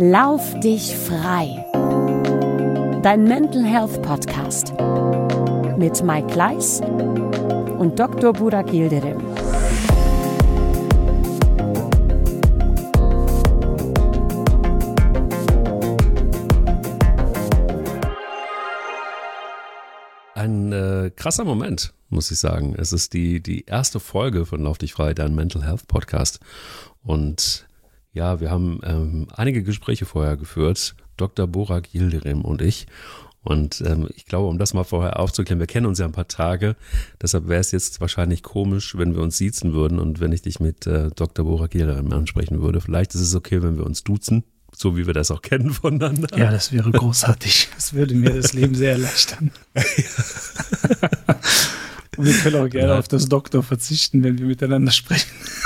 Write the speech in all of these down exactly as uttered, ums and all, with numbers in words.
Lauf dich frei. Dein Mental Health Podcast mit Mike Kleiss und Doktor Burak Yildirim. Ein äh, krasser Moment, muss ich sagen. Es ist die, die erste Folge von Lauf dich frei, dein Mental Health Podcast. Und ja, wir haben ähm, einige Gespräche vorher geführt, Doktor Burak Yildirim und ich. Und ähm, ich glaube, um das mal vorher aufzuklären, wir kennen uns ja ein paar Tage, deshalb wäre es jetzt wahrscheinlich komisch, wenn wir uns siezen würden und wenn ich dich mit äh, Doktor Burak Yildirim ansprechen würde. Vielleicht ist es okay, wenn wir uns duzen, so wie wir das auch kennen voneinander. Ja, das wäre großartig. Das würde mir das Leben sehr erleichtern. Und wir können auch gerne ja. auf das Doktor verzichten, wenn wir miteinander sprechen.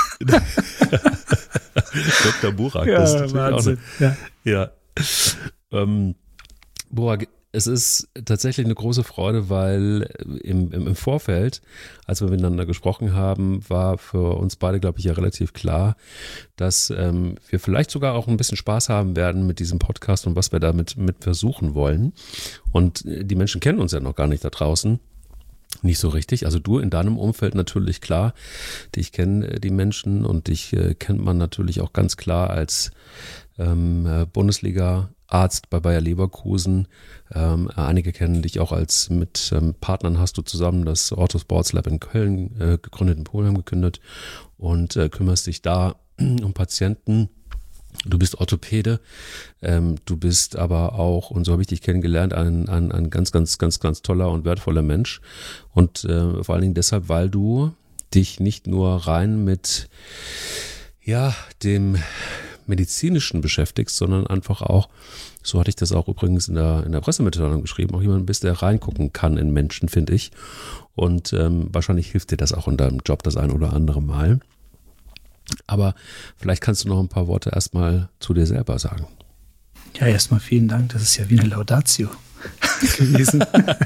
Doktor Burak, ja, das ist Wahnsinn. Auch eine, ja. ja. Ähm, Burak, es ist tatsächlich eine große Freude, weil im, im, im Vorfeld, als wir miteinander gesprochen haben, war für uns beide, glaube ich, ja relativ klar, dass ähm, wir vielleicht sogar auch ein bisschen Spaß haben werden mit diesem Podcast und was wir damit mit versuchen wollen. Und die Menschen kennen uns ja noch gar nicht da draußen. Nicht so richtig. Also du in deinem Umfeld natürlich klar. Dich kennen die Menschen und dich äh, kennt man natürlich auch ganz klar als ähm, Bundesliga-Arzt bei Bayer Leverkusen. Ähm, einige kennen dich auch als mit ähm, Partnern hast du zusammen das Ortho Sports Lab in Köln äh, gegründet, in Polen gekündigt und äh, kümmerst dich da um Patienten. Du bist Orthopäde, ähm, du bist aber auch, und so habe ich dich kennengelernt, ein, ein, ein ganz, ganz, ganz, ganz toller und wertvoller Mensch. Und äh, vor allen Dingen deshalb, weil du dich nicht nur rein mit ja, dem Medizinischen beschäftigst, sondern einfach auch, so hatte ich das auch übrigens in der, in der Pressemitteilung geschrieben, auch jemand bist, der reingucken kann in Menschen, finde ich. Und ähm, wahrscheinlich hilft dir das auch in deinem Job das ein oder andere Mal. Aber vielleicht kannst du noch ein paar Worte erstmal zu dir selber sagen. Ja, erstmal vielen Dank. Das ist ja wie eine Laudatio gewesen.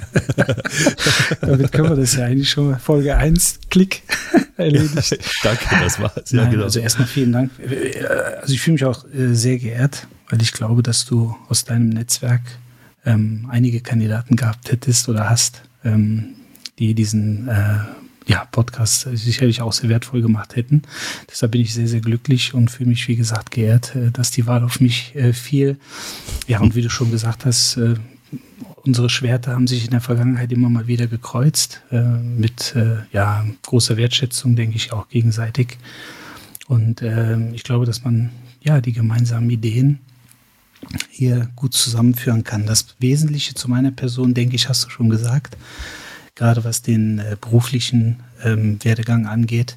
Damit können wir das ja eigentlich schon mal Folge eins, Klick, erledigt. Danke, das war's. Ja, Nein, genau. Also erstmal vielen Dank. Also ich fühle mich auch sehr geehrt, weil ich glaube, dass du aus deinem Netzwerk ähm, einige Kandidaten gehabt hättest oder hast, ähm, die diesen äh, ja, Podcast sicherlich auch sehr wertvoll gemacht hätten. Deshalb bin ich sehr, sehr glücklich und fühle mich, wie gesagt, geehrt, dass die Wahl auf mich äh, fiel. Ja, und wie du schon gesagt hast, äh, unsere Schwerter haben sich in der Vergangenheit immer mal wieder gekreuzt, äh, mit äh, ja, großer Wertschätzung, denke ich, auch gegenseitig. Und äh, ich glaube, dass man ja die gemeinsamen Ideen hier gut zusammenführen kann. Das Wesentliche zu meiner Person, denke ich, hast du schon gesagt, gerade was den äh, beruflichen ähm, Werdegang angeht.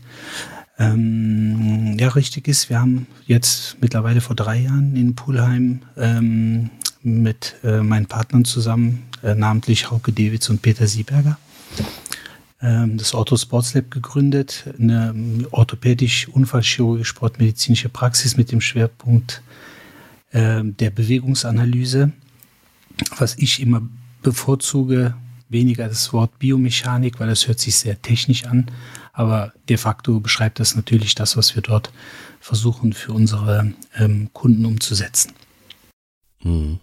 Ähm, ja, richtig ist, wir haben jetzt mittlerweile vor drei Jahren in Pulheim ähm, mit äh, meinen Partnern zusammen, äh, namentlich Hauke Dewitz und Peter Sieberger, ähm, das Ortho Sports Lab gegründet, eine orthopädisch-unfallchirurgisch-sportmedizinische Praxis mit dem Schwerpunkt äh, der Bewegungsanalyse, was ich immer bevorzuge, weniger das Wort Biomechanik, weil das hört sich sehr technisch an, aber de facto beschreibt das natürlich das, was wir dort versuchen für unsere ähm, Kunden umzusetzen. Hm.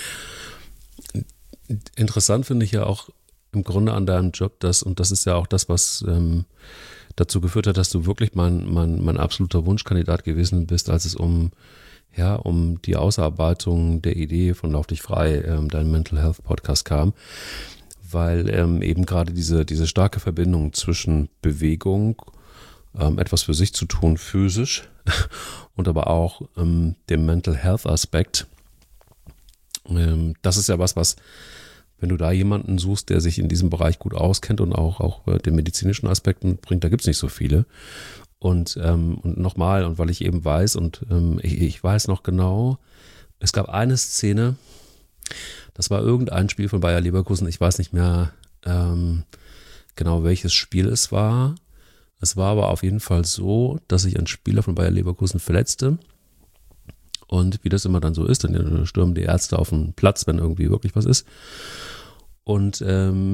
Interessant finde ich ja auch im Grunde an deinem Job, dass, und das ist ja auch das, was ähm, dazu geführt hat, dass du wirklich mein, mein, mein absoluter Wunschkandidat gewesen bist, als es um ja, um die Ausarbeitung der Idee von Lauf dich frei, ähm, dein Mental Health Podcast kam. Weil ähm, eben gerade diese, diese starke Verbindung zwischen Bewegung, ähm, etwas für sich zu tun, physisch, und aber auch ähm, dem Mental Health Aspekt, ähm, das ist ja was, was, wenn du da jemanden suchst, der sich in diesem Bereich gut auskennt und auch, auch äh, den medizinischen Aspekt mitbringt, da gibt es nicht so viele. Und, ähm, und nochmal, und weil ich eben weiß, und ähm, ich, ich weiß noch genau, es gab eine Szene, das war irgendein Spiel von Bayer Leverkusen. Ich weiß nicht mehr ähm, genau, welches Spiel es war. Es war aber auf jeden Fall so, dass sich ein Spieler von Bayer Leverkusen verletzte. Und wie das immer dann so ist, dann stürmen die Ärzte auf den Platz, wenn irgendwie wirklich was ist. Und ähm,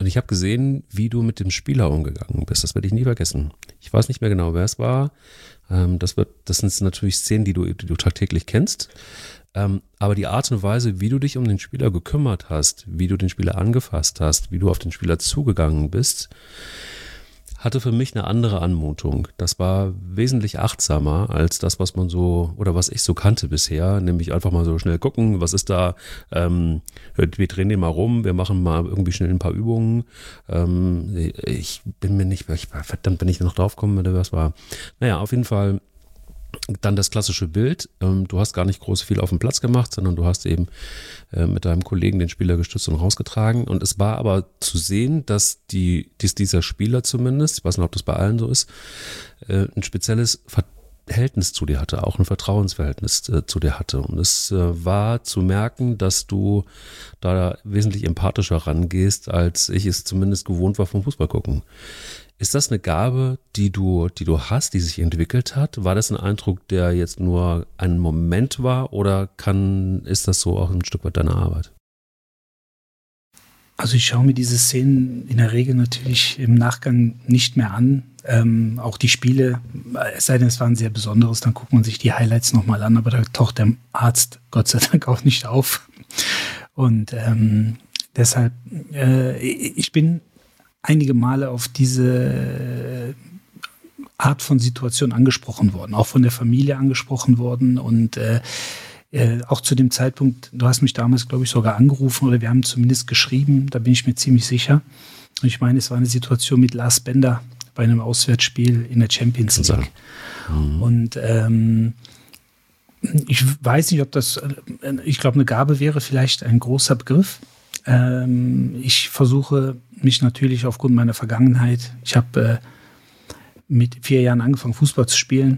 Und ich habe gesehen, wie du mit dem Spieler umgegangen bist. Das werde ich nie vergessen. Ich weiß nicht mehr genau, wer es war. Ähm, das wird, das sind natürlich Szenen, die du, die du tagtäglich kennst. Ähm, aber die Art und Weise, wie du dich um den Spieler gekümmert hast, wie du den Spieler angefasst hast, wie du auf den Spieler zugegangen bist, hatte für mich eine andere Anmutung. Das war wesentlich achtsamer als das, was man so, oder was ich so kannte bisher, nämlich einfach mal so schnell gucken, was ist da, ähm, wir drehen den mal rum, wir machen mal irgendwie schnell ein paar Übungen. Ähm, ich bin mir nicht, ich, verdammt, bin ich noch drauf gekommen, oder was war. Naja, auf jeden Fall dann das klassische Bild. Ähm, du hast gar nicht groß viel auf dem Platz gemacht, sondern du hast eben äh, mit deinem Kollegen den Spieler gestützt und rausgetragen. Und es war aber zu sehen, dass, die, dass dieser Spieler zumindest, ich weiß nicht, ob das bei allen so ist, äh, ein spezielles Verhältnis zu dir hatte, auch ein Vertrauensverhältnis äh, zu dir hatte. Und es äh, war zu merken, dass du da wesentlich empathischer rangehst, als ich es zumindest gewohnt war vom Fußball gucken. Ist das eine Gabe, die du, die du hast, die sich entwickelt hat? War das ein Eindruck, der jetzt nur ein Moment war, oder kann, ist das so auch ein Stück weit deine Arbeit? Also ich schaue mir diese Szenen in der Regel natürlich im Nachgang nicht mehr an. Ähm, auch die Spiele, es sei denn, es war ein sehr besonderes, dann guckt man sich die Highlights nochmal an, aber da taucht der Arzt Gott sei Dank auch nicht auf. Und ähm, deshalb, äh, ich bin einige Male auf diese Art von Situation angesprochen worden, auch von der Familie angesprochen worden und äh, äh, auch zu dem Zeitpunkt, du hast mich damals, glaube ich, sogar angerufen oder wir haben zumindest geschrieben, da bin ich mir ziemlich sicher. Und ich meine, es war eine Situation mit Lars Bender bei einem Auswärtsspiel in der Champions League. Mhm. Und ähm, ich weiß nicht, ob das, äh, ich glaube, eine Gabe wäre vielleicht ein großer Begriff. Ähm, ich versuche mich natürlich aufgrund meiner Vergangenheit, ich habe äh, mit vier Jahren angefangen, Fußball zu spielen,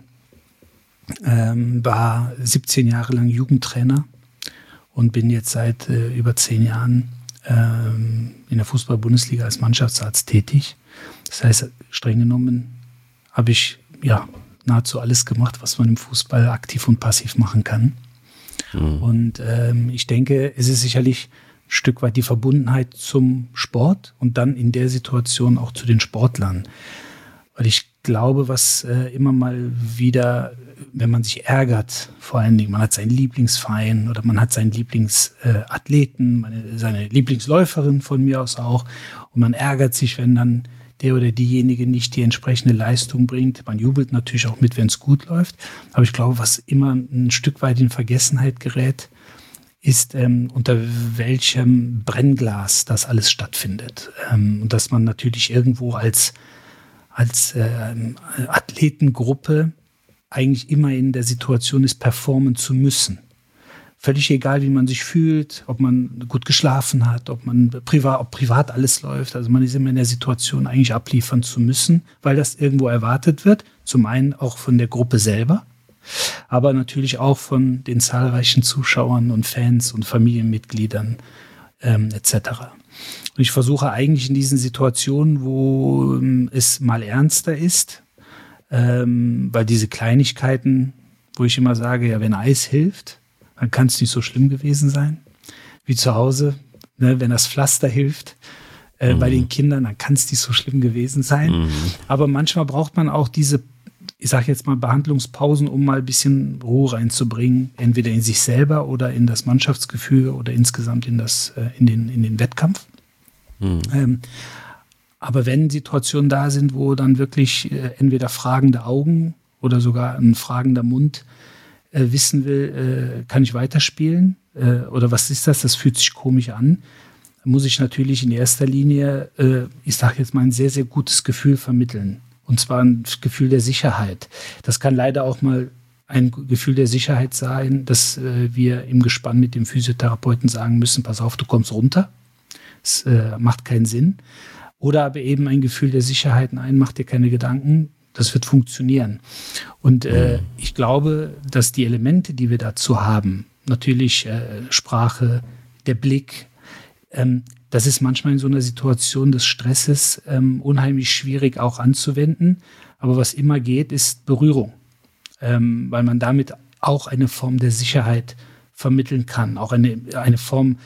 ähm, war siebzehn Jahre lang Jugendtrainer und bin jetzt seit äh, über zehn Jahren ähm, in der Fußball-Bundesliga als Mannschaftsarzt tätig. Das heißt, streng genommen habe ich ja nahezu alles gemacht, was man im Fußball aktiv und passiv machen kann. Mhm. Und ähm, ich denke, es ist sicherlich ein Stück weit die Verbundenheit zum Sport und dann in der Situation auch zu den Sportlern. Weil ich glaube, was äh, immer mal wieder, wenn man sich ärgert, vor allen Dingen, man hat seinen Lieblingsverein oder man hat seinen Lieblingsathleten, äh, seine Lieblingsläuferin von mir aus auch, und man ärgert sich, wenn dann der oder diejenige nicht die entsprechende Leistung bringt. Man jubelt natürlich auch mit, wenn es gut läuft. Aber ich glaube, was immer ein Stück weit in Vergessenheit gerät, ist, ähm, unter welchem Brennglas das alles stattfindet. Ähm, und dass man natürlich irgendwo als, als äh, Athletengruppe eigentlich immer in der Situation ist, performen zu müssen. Völlig egal, wie man sich fühlt, ob man gut geschlafen hat, ob man privat, ob privat alles läuft. Also man ist immer in der Situation, eigentlich abliefern zu müssen, weil das irgendwo erwartet wird. Zum einen auch von der Gruppe selber, aber natürlich auch von den zahlreichen Zuschauern und Fans und Familienmitgliedern ähm, et cetera. Und ich versuche eigentlich in diesen Situationen, wo ähm, es mal ernster ist, ähm, weil diese Kleinigkeiten, wo ich immer sage, ja, wenn Eis hilft, dann kann es nicht so schlimm gewesen sein wie zu Hause. Ne, wenn das Pflaster hilft äh, mhm. bei den Kindern, dann kann es nicht so schlimm gewesen sein. Mhm. Aber manchmal braucht man auch diese, ich sage jetzt mal, Behandlungspausen, um mal ein bisschen Ruhe reinzubringen, entweder in sich selber oder in das Mannschaftsgefüge oder insgesamt in, das, äh, in, den, in den Wettkampf. Mhm. Ähm, aber wenn Situationen da sind, wo dann wirklich äh, entweder fragende Augen oder sogar ein fragender Mund äh, wissen will, äh, kann ich weiterspielen äh, oder was ist das, das fühlt sich komisch an, muss ich natürlich in erster Linie, äh, ich sage jetzt mal, ein sehr, sehr gutes Gefühl vermitteln. Und zwar ein Gefühl der Sicherheit. Das kann leider auch mal ein Gefühl der Sicherheit sein, dass äh, wir im Gespann mit dem Physiotherapeuten sagen müssen, pass auf, du kommst runter. Das äh, macht keinen Sinn. Oder aber eben ein Gefühl der Sicherheit, nein, mach dir keine Gedanken, das wird funktionieren. Und äh, ich glaube, dass die Elemente, die wir dazu haben, natürlich äh, Sprache, der Blick, ähm, das ist manchmal in so einer Situation des Stresses ähm, unheimlich schwierig auch anzuwenden. Aber was immer geht, ist Berührung, ähm, weil man damit auch eine Form der Sicherheit vermitteln kann, auch eine, eine Form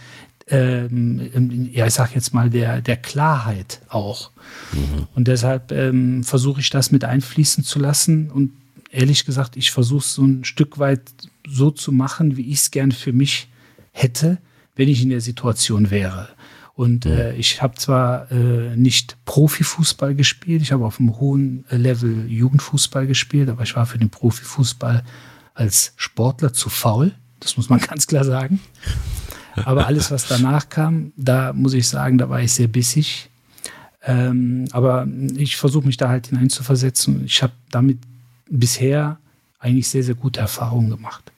ähm, ja, ich sag jetzt mal, der, der Klarheit auch. Mhm. Und deshalb ähm, versuche ich das mit einfließen zu lassen. Und ehrlich gesagt, ich versuche es so ein Stück weit so zu machen, wie ich es gern für mich hätte, wenn ich in der Situation wäre. Und mhm. äh, ich habe zwar äh, nicht Profifußball gespielt, ich habe auf einem hohen Level Jugendfußball gespielt, aber ich war für den Profifußball als Sportler zu faul. Das muss man ganz klar sagen. Aber alles, was danach kam, da muss ich sagen, da war ich sehr bissig. Ähm, aber ich versuche mich da halt hineinzuversetzen. Ich habe damit bisher eigentlich sehr, sehr gute Erfahrungen gemacht.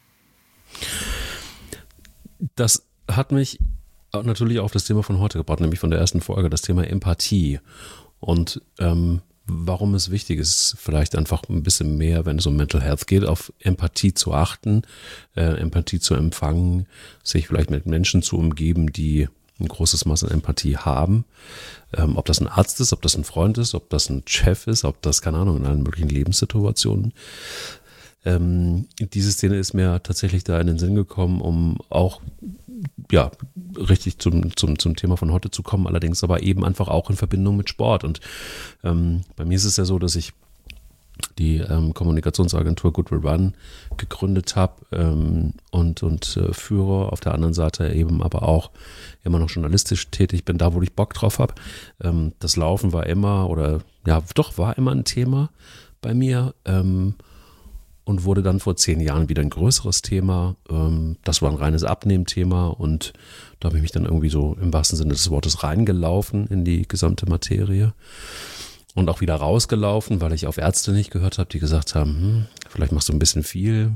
Das hat mich natürlich auf das Thema von heute gebracht, nämlich von der ersten Folge, das Thema Empathie. Und ähm, warum es wichtig ist, vielleicht einfach ein bisschen mehr, wenn es um Mental Health geht, auf Empathie zu achten, äh, Empathie zu empfangen, sich vielleicht mit Menschen zu umgeben, die ein großes Maß an Empathie haben. Ähm, ob das ein Arzt ist, ob das ein Freund ist, ob das ein Chef ist, ob das, keine Ahnung, in allen möglichen Lebenssituationen. Ähm, diese Szene ist mir tatsächlich da in den Sinn gekommen, um auch ja, richtig zum, zum, zum Thema von heute zu kommen, allerdings aber eben einfach auch in Verbindung mit Sport. Und ähm, bei mir ist es ja so, dass ich die ähm, Kommunikationsagentur Good Will Run gegründet habe ähm, und, und äh, führe, auf der anderen Seite eben aber auch immer noch journalistisch tätig bin, da wo ich Bock drauf habe. Ähm, das Laufen war immer oder ja doch war immer ein Thema bei mir ähm, und wurde dann vor zehn Jahren wieder ein größeres Thema. Ähm, das war ein reines Abnehmthema und da habe ich mich dann irgendwie so im wahrsten Sinne des Wortes reingelaufen in die gesamte Materie. Und auch wieder rausgelaufen, weil ich auf Ärzte nicht gehört habe, die gesagt haben, hm, vielleicht machst du ein bisschen viel.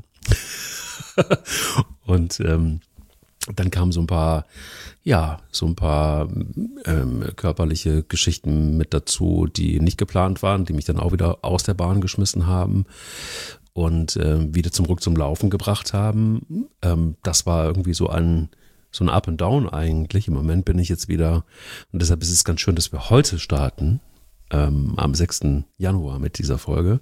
Und ähm, dann kamen so ein paar, ja, so ein paar ähm, körperliche Geschichten mit dazu, die nicht geplant waren, die mich dann auch wieder aus der Bahn geschmissen haben und äh, wieder zurück zum Laufen gebracht haben. Ähm, das war irgendwie so ein so ein Up and Down eigentlich. Im Moment bin ich jetzt wieder, und deshalb ist es ganz schön, dass wir heute starten, ähm, am sechsten Januar mit dieser Folge.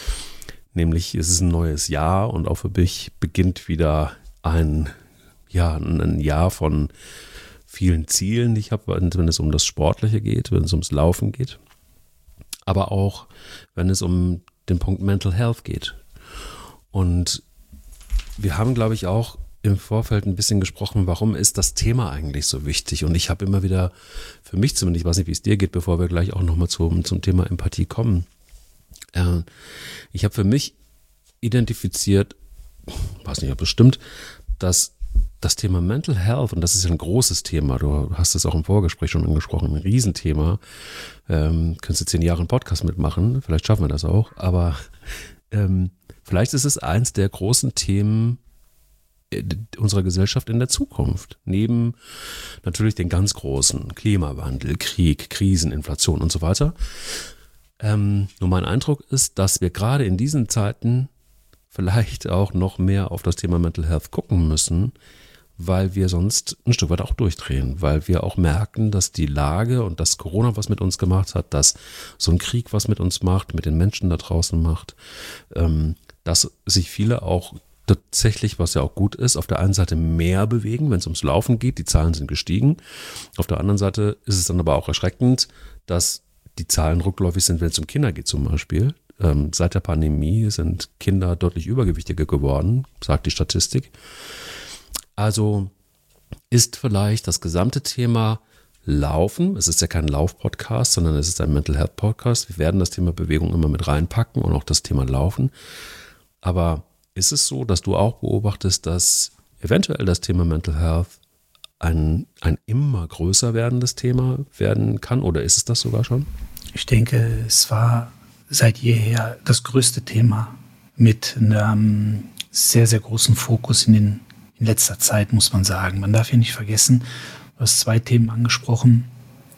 Nämlich es ist ein neues Jahr und auch für mich beginnt wieder ein, ja, ein Jahr von vielen Zielen, die ich habe, wenn es um das Sportliche geht, wenn es ums Laufen geht, aber auch wenn es um den Punkt Mental Health geht. Und wir haben, glaube ich, auch im Vorfeld ein bisschen gesprochen, warum ist das Thema eigentlich so wichtig? Und ich habe immer wieder, für mich zumindest, ich weiß nicht, wie es dir geht, bevor wir gleich auch nochmal zum, zum Thema Empathie kommen. Äh, ich habe für mich identifiziert, weiß nicht, ob es stimmt, dass das Thema Mental Health, und das ist ja ein großes Thema, du hast es auch im Vorgespräch schon angesprochen, ein Riesenthema, ähm, könntest du zehn Jahre einen Podcast mitmachen, vielleicht schaffen wir das auch, aber ähm, vielleicht ist es eins der großen Themen unserer Gesellschaft in der Zukunft. Neben natürlich den ganz großen Klimawandel, Krieg, Krisen, Inflation und so weiter. Ähm, nur mein Eindruck ist, dass wir gerade in diesen Zeiten vielleicht auch noch mehr auf das Thema Mental Health gucken müssen, weil wir sonst ein Stück weit auch durchdrehen, weil wir auch merken, dass die Lage und dass Corona was mit uns gemacht hat, dass so ein Krieg was mit uns macht, mit den Menschen da draußen macht, ähm, dass sich viele auch tatsächlich, was ja auch gut ist, auf der einen Seite mehr bewegen, wenn es ums Laufen geht, die Zahlen sind gestiegen. Auf der anderen Seite ist es dann aber auch erschreckend, dass die Zahlen rückläufig sind, wenn es um Kinder geht zum Beispiel. Ähm, seit der Pandemie sind Kinder deutlich übergewichtiger geworden, sagt die Statistik. Also ist vielleicht das gesamte Thema Laufen, es ist ja kein Lauf-Podcast, sondern es ist ein Mental Health Podcast. Wir werden das Thema Bewegung immer mit reinpacken und auch das Thema Laufen. Aber ist es so, dass du auch beobachtest, dass eventuell das Thema Mental Health ein, ein immer größer werdendes Thema werden kann? Oder ist es das sogar schon? Ich denke, es war seit jeher das größte Thema mit einem sehr, sehr großen Fokus in, den, in letzter Zeit, muss man sagen. Man darf hier nicht vergessen, du hast zwei Themen angesprochen.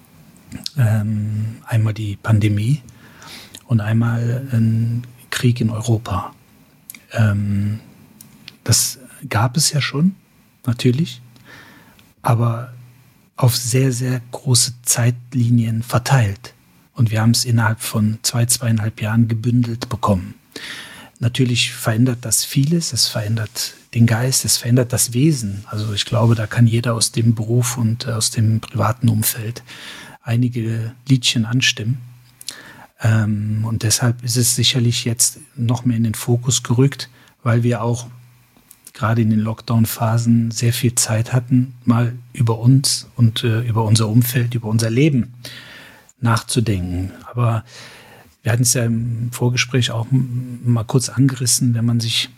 Ähm, einmal die Pandemie und einmal ein Krieg in Europa. Ähm, das gab es ja schon, natürlich, aber auf sehr, sehr große Zeitlinien verteilt. Und wir haben es innerhalb von zwei, zweieinhalb Jahren gebündelt bekommen. natürlich verändert das vieles, es verändert den Geist, es verändert das Wesen. Also ich glaube, da kann jeder aus dem Beruf und aus dem privaten Umfeld einige Liedchen anstimmen. Ähm, und deshalb ist es sicherlich jetzt noch mehr in den Fokus gerückt, weil wir auch gerade in den Lockdown-Phasen sehr viel Zeit hatten, mal über uns und äh, über unser Umfeld, über unser Leben nachzudenken. Aber wir hatten es ja im Vorgespräch auch m- mal kurz angerissen, wenn man sich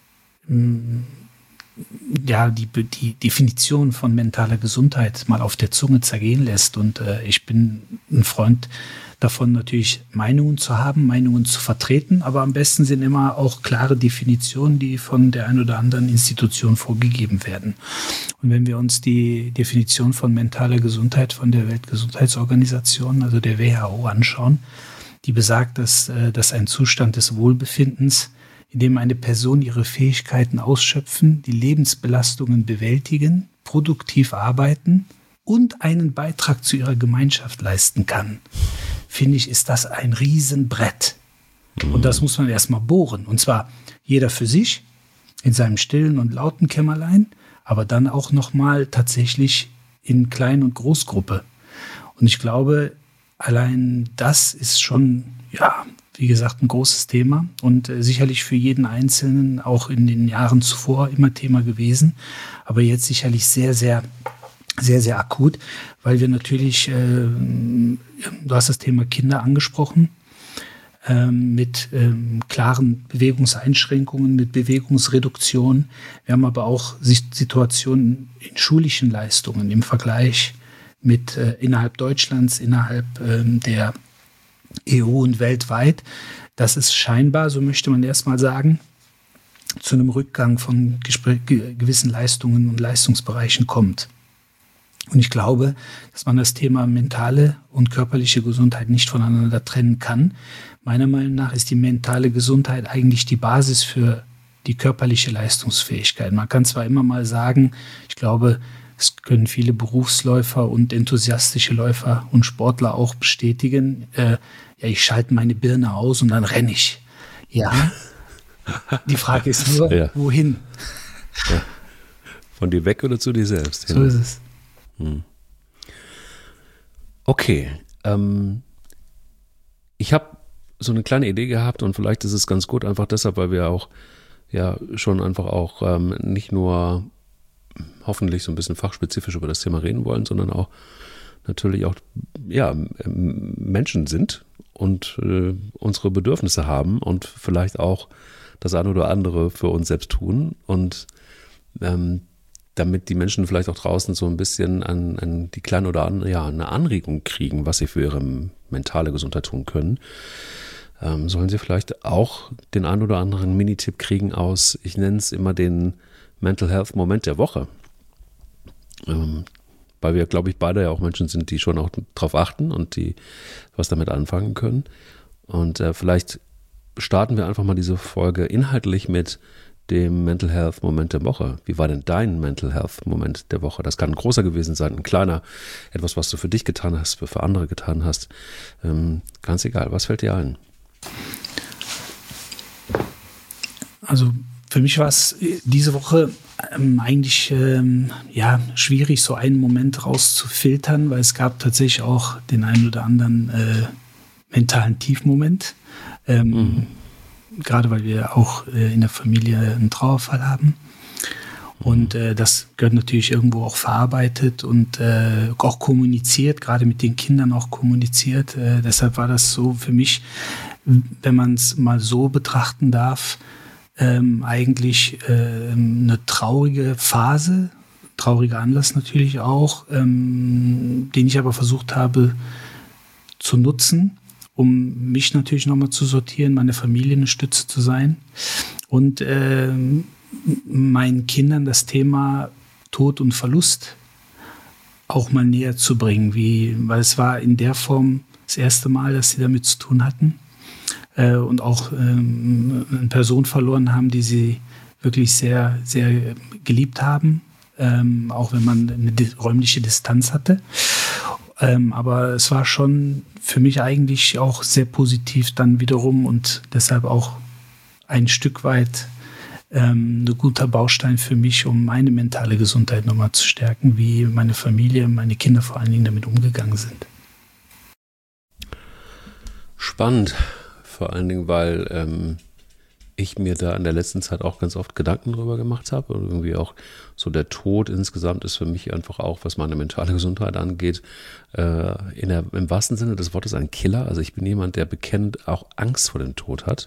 m- ja die, die Definition von mentaler Gesundheit mal auf der Zunge zergehen lässt. Und äh, ich bin ein Freund davon, natürlich Meinungen zu haben, Meinungen zu vertreten, aber am besten sind immer auch klare Definitionen, die von der einen oder anderen Institution vorgegeben werden. Und wenn wir uns die Definition von mentaler Gesundheit von der Weltgesundheitsorganisation, also der W H O, anschauen, die besagt, dass das ein Zustand des Wohlbefindens, in dem eine Person ihre Fähigkeiten ausschöpfen, die Lebensbelastungen bewältigen, produktiv arbeiten und einen Beitrag zu ihrer Gemeinschaft leisten kann, finde ich, ist das ein Riesenbrett. Und das muss man erstmal bohren. Und zwar jeder für sich, in seinem stillen und lauten Kämmerlein, aber dann auch nochmal tatsächlich in Klein- und Großgruppe. Und ich glaube, allein das ist schon, ja, wie gesagt, ein großes Thema und äh, sicherlich für jeden Einzelnen auch in den Jahren zuvor immer Thema gewesen, aber jetzt sicherlich sehr, sehr sehr, sehr akut, weil wir natürlich, äh, du hast das Thema Kinder angesprochen, ähm, mit ähm, klaren Bewegungseinschränkungen, mit Bewegungsreduktion. Wir haben aber auch Situationen in schulischen Leistungen im Vergleich mit äh, innerhalb Deutschlands, innerhalb ähm, der E U und weltweit, dass es scheinbar, so möchte man erstmal sagen, zu einem Rückgang von Gespr- ge- gewissen Leistungen und Leistungsbereichen kommt. Und ich glaube, dass man das Thema mentale und körperliche Gesundheit nicht voneinander trennen kann. Meiner Meinung nach ist die mentale Gesundheit eigentlich die Basis für die körperliche Leistungsfähigkeit. Man kann zwar immer mal sagen, ich glaube, es können viele Berufsläufer und enthusiastische Läufer und Sportler auch bestätigen, äh, ja, ich schalte meine Birne aus und dann renne ich. Ja, die Frage ist nur, ja. wohin? Ja. Von dir weg oder zu dir selbst? So ist es. Hm. Okay, ähm, ich habe so eine kleine Idee gehabt und vielleicht ist es ganz gut, einfach deshalb, weil wir auch ja schon einfach auch ähm, nicht nur hoffentlich so ein bisschen fachspezifisch über das Thema reden wollen, sondern auch natürlich auch ja Menschen sind und äh, unsere Bedürfnisse haben und vielleicht auch das eine oder andere für uns selbst tun und ähm, damit die Menschen vielleicht auch draußen so ein bisschen an, an die kleine oder andere, ja, eine Anregung kriegen, was sie für ihre mentale Gesundheit tun können, ähm, sollen sie vielleicht auch den einen oder anderen Minitipp kriegen aus, ich nenne es immer den Mental Health Moment der Woche. Ähm, weil wir, glaube ich, beide ja auch Menschen sind, die schon auch drauf achten und die was damit anfangen können. Und äh, vielleicht starten wir einfach mal diese Folge inhaltlich mit dem Mental Health Moment der Woche. Wie war denn dein Mental Health Moment der Woche? Das kann ein großer gewesen sein, ein kleiner, etwas, was du für dich getan hast, für andere getan hast. Ähm, ganz egal, was fällt dir ein? Also für mich war es diese Woche ähm, eigentlich ähm, ja, schwierig, so einen Moment rauszufiltern, weil es gab tatsächlich auch den einen oder anderen äh, mentalen Tiefmoment. Ähm, mhm. Gerade weil wir auch äh, in der Familie einen Trauerfall haben. Und äh, das gehört natürlich irgendwo auch verarbeitet und äh, auch kommuniziert, gerade mit den Kindern auch kommuniziert. Äh, deshalb war das so für mich, wenn man es mal so betrachten darf, ähm, eigentlich äh, eine traurige Phase, trauriger Anlass natürlich auch, ähm, den ich aber versucht habe zu nutzen, um mich natürlich nochmal zu sortieren, meine Familie eine Stütze zu sein und äh, meinen Kindern das Thema Tod und Verlust auch mal näher zu bringen, wie, weil es war in der Form das erste Mal, dass sie damit zu tun hatten äh, und auch ähm, eine Person verloren haben, die sie wirklich sehr, sehr geliebt haben, ähm, auch wenn man eine räumliche Distanz hatte. Ähm, aber es war schon für mich eigentlich auch sehr positiv dann wiederum und deshalb auch ein Stück weit ähm, ein guter Baustein für mich, um meine mentale Gesundheit nochmal zu stärken, wie meine Familie, meine Kinder vor allen Dingen damit umgegangen sind. Spannend, vor allen Dingen, weil ähm, ich mir da in der letzten Zeit auch ganz oft Gedanken drüber gemacht habe und irgendwie auch so der Tod insgesamt ist für mich einfach auch, was meine mentale Gesundheit angeht, äh, in der, im wahrsten Sinne des Wortes ein Killer. Also ich bin jemand, der bekennend auch Angst vor dem Tod hat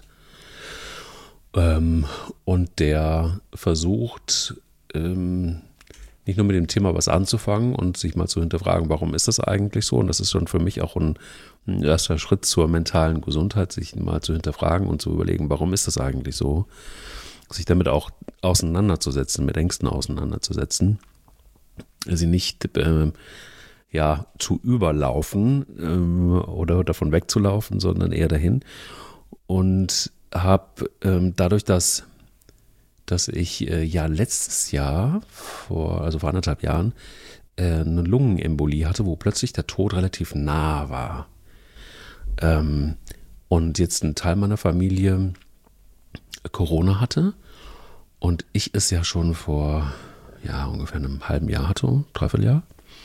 ähm, und der versucht, ähm, nicht nur mit dem Thema was anzufangen und sich mal zu hinterfragen, warum ist das eigentlich so? Und das ist schon für mich auch ein, ein erster Schritt zur mentalen Gesundheit, sich mal zu hinterfragen und zu überlegen, warum ist das eigentlich so? Sich damit auch auseinanderzusetzen, mit Ängsten auseinanderzusetzen, sie nicht äh, ja, zu überlaufen äh, oder davon wegzulaufen, sondern eher dahin. Und habe ähm, dadurch, dass dass ich äh, ja letztes Jahr, vor, also vor anderthalb Jahren, äh, eine Lungenembolie hatte, wo plötzlich der Tod relativ nah war. Ähm, und jetzt ein Teil meiner Familie Corona hatte und ich es ja schon vor ja, ungefähr einem halben Jahr hatte, dreiviertel Jahr.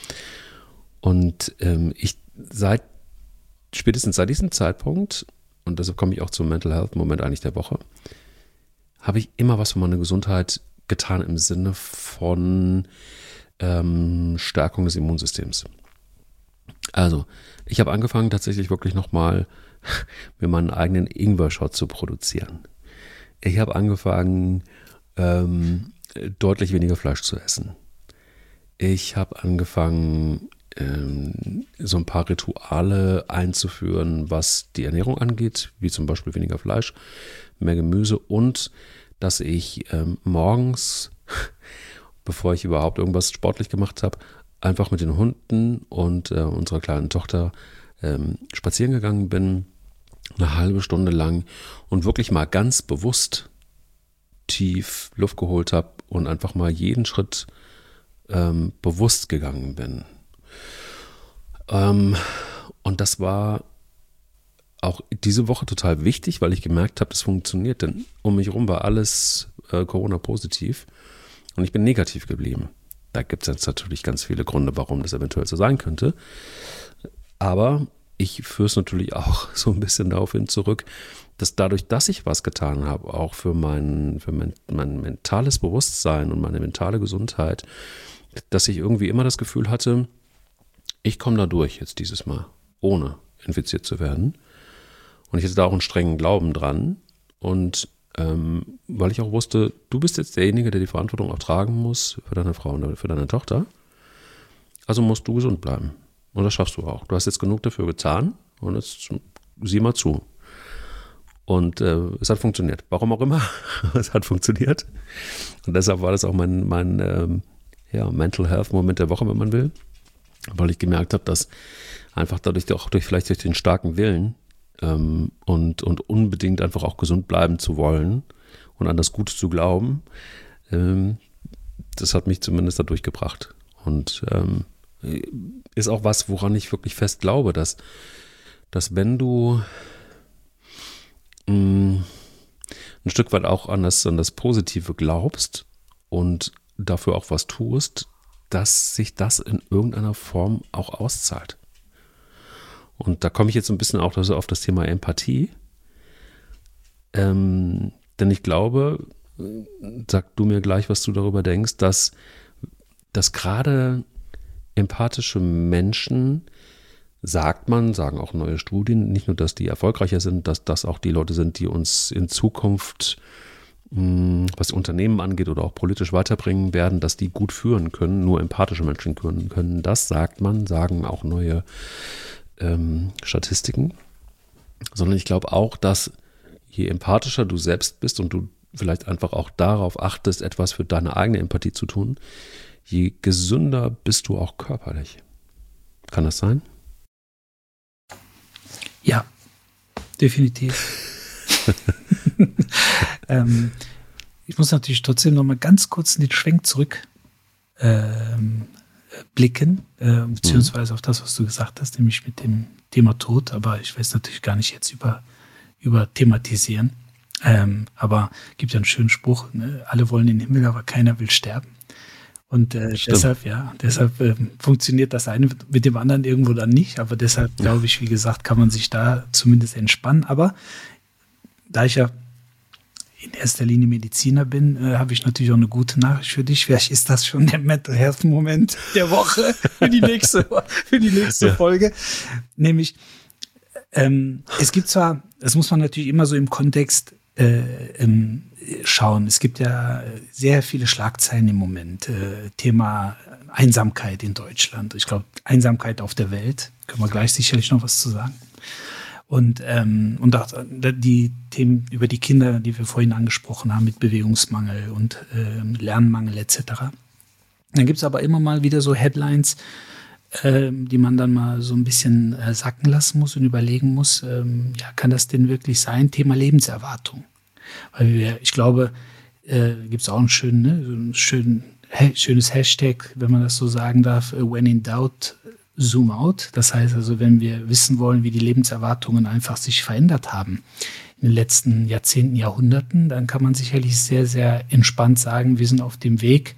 Und ähm, ich seit, spätestens seit diesem Zeitpunkt, und deshalb komme ich auch zum Mental Health Moment eigentlich der Woche, habe ich immer was für meine Gesundheit getan im Sinne von ähm, Stärkung des Immunsystems. Also, ich habe angefangen tatsächlich wirklich nochmal mir meinen eigenen Ingwer-Shot zu produzieren. Ich habe angefangen, ähm, deutlich weniger Fleisch zu essen. Ich habe angefangen, ähm, so ein paar Rituale einzuführen, was die Ernährung angeht, wie zum Beispiel weniger Fleisch, mehr Gemüse und dass ich ähm, morgens, bevor ich überhaupt irgendwas sportlich gemacht habe, einfach mit den Hunden und äh, unserer kleinen Tochter ähm, spazieren gegangen bin, eine halbe Stunde lang und wirklich mal ganz bewusst tief Luft geholt habe und einfach mal jeden Schritt ähm, bewusst gegangen bin. Ähm, und das war auch diese Woche total wichtig, weil ich gemerkt habe, das funktioniert, denn um mich herum war alles äh, Corona-positiv und ich bin negativ geblieben. Da gibt es jetzt natürlich ganz viele Gründe, warum das eventuell so sein könnte, aber ich führe es natürlich auch so ein bisschen darauf hin zurück, dass dadurch, dass ich was getan habe, auch für mein, für mein, mein mentales Bewusstsein und meine mentale Gesundheit, dass ich irgendwie immer das Gefühl hatte, ich komme da durch jetzt dieses Mal, ohne infiziert zu werden. Und ich hatte da auch einen strengen Glauben dran. Und ähm, weil ich auch wusste, du bist jetzt derjenige, der die Verantwortung auch tragen muss für deine Frau und für deine Tochter. Also musst du gesund bleiben. Und das schaffst du auch. Du hast jetzt genug dafür getan und jetzt sieh mal zu. Und äh, es hat funktioniert. Warum auch immer, es hat funktioniert. Und deshalb war das auch mein, mein ähm, ja, Mental Health Moment der Woche, wenn man will. Weil ich gemerkt habe, dass einfach dadurch, auch durch vielleicht durch den starken Willen ähm, und, und unbedingt einfach auch gesund bleiben zu wollen und an das Gute zu glauben, ähm, das hat mich zumindest dadurch gebracht. Und ähm, ist auch was, woran ich wirklich fest glaube, dass, dass wenn du mh, ein Stück weit auch an das, an das Positive glaubst und dafür auch was tust, dass sich das in irgendeiner Form auch auszahlt. Und da komme ich jetzt ein bisschen auch auf das Thema Empathie. Ähm, denn ich glaube, sag du mir gleich, was du darüber denkst, dass, dass gerade empathische Menschen, sagt man, sagen auch neue Studien, nicht nur, dass die erfolgreicher sind, dass das auch die Leute sind, die uns in Zukunft, was Unternehmen angeht oder auch politisch weiterbringen werden, dass die gut führen können, nur empathische Menschen können, können. Das sagt man, sagen auch neue ähm, Statistiken. Sondern ich glaube auch, dass je empathischer du selbst bist und du vielleicht einfach auch darauf achtest, etwas für deine eigene Empathie zu tun, je gesünder bist du auch körperlich. Kann das sein? Ja, definitiv. ähm, ich muss natürlich trotzdem noch mal ganz kurz in den Schwenk zurück ähm, blicken, äh, beziehungsweise mhm. auf das, was du gesagt hast, nämlich mit dem Thema Tod. Aber ich will es natürlich gar nicht jetzt über, über thematisieren. Ähm, aber gibt ja einen schönen Spruch, ne? Alle wollen in den Himmel, aber keiner will sterben. Und äh, deshalb, ja, deshalb äh, funktioniert das eine mit dem anderen irgendwo dann nicht. Aber deshalb, glaube ich, wie gesagt, kann man sich da zumindest entspannen. Aber da ich ja in erster Linie Mediziner bin, äh, habe ich natürlich auch eine gute Nachricht für dich. Vielleicht ist das schon der Mental Health Moment der Woche für die nächste, für die nächste ja. Folge. Nämlich, ähm, es gibt zwar, das muss man natürlich immer so im Kontext äh, ähm, schauen. Es gibt ja sehr viele Schlagzeilen im Moment. Äh, Thema Einsamkeit in Deutschland. Ich glaube, Einsamkeit auf der Welt. Können wir gleich sicherlich noch was zu sagen. Und, ähm, und auch die Themen über die Kinder, die wir vorhin angesprochen haben, mit Bewegungsmangel und äh, Lernmangel et cetera. Dann gibt es aber immer mal wieder so Headlines, äh, die man dann mal so ein bisschen äh, sacken lassen muss und überlegen muss, ähm, ja, kann das denn wirklich sein? Thema Lebenserwartung. Weil wir, ich glaube, äh, gibt es auch einen schönen, ne, so ein schön, he- schönes Hashtag, wenn man das so sagen darf, when in doubt, Zoom out. Das heißt also, wenn wir wissen wollen, wie die Lebenserwartungen einfach sich verändert haben in den letzten Jahrzehnten, Jahrhunderten, dann kann man sicherlich sehr, sehr entspannt sagen, wir sind auf dem Weg,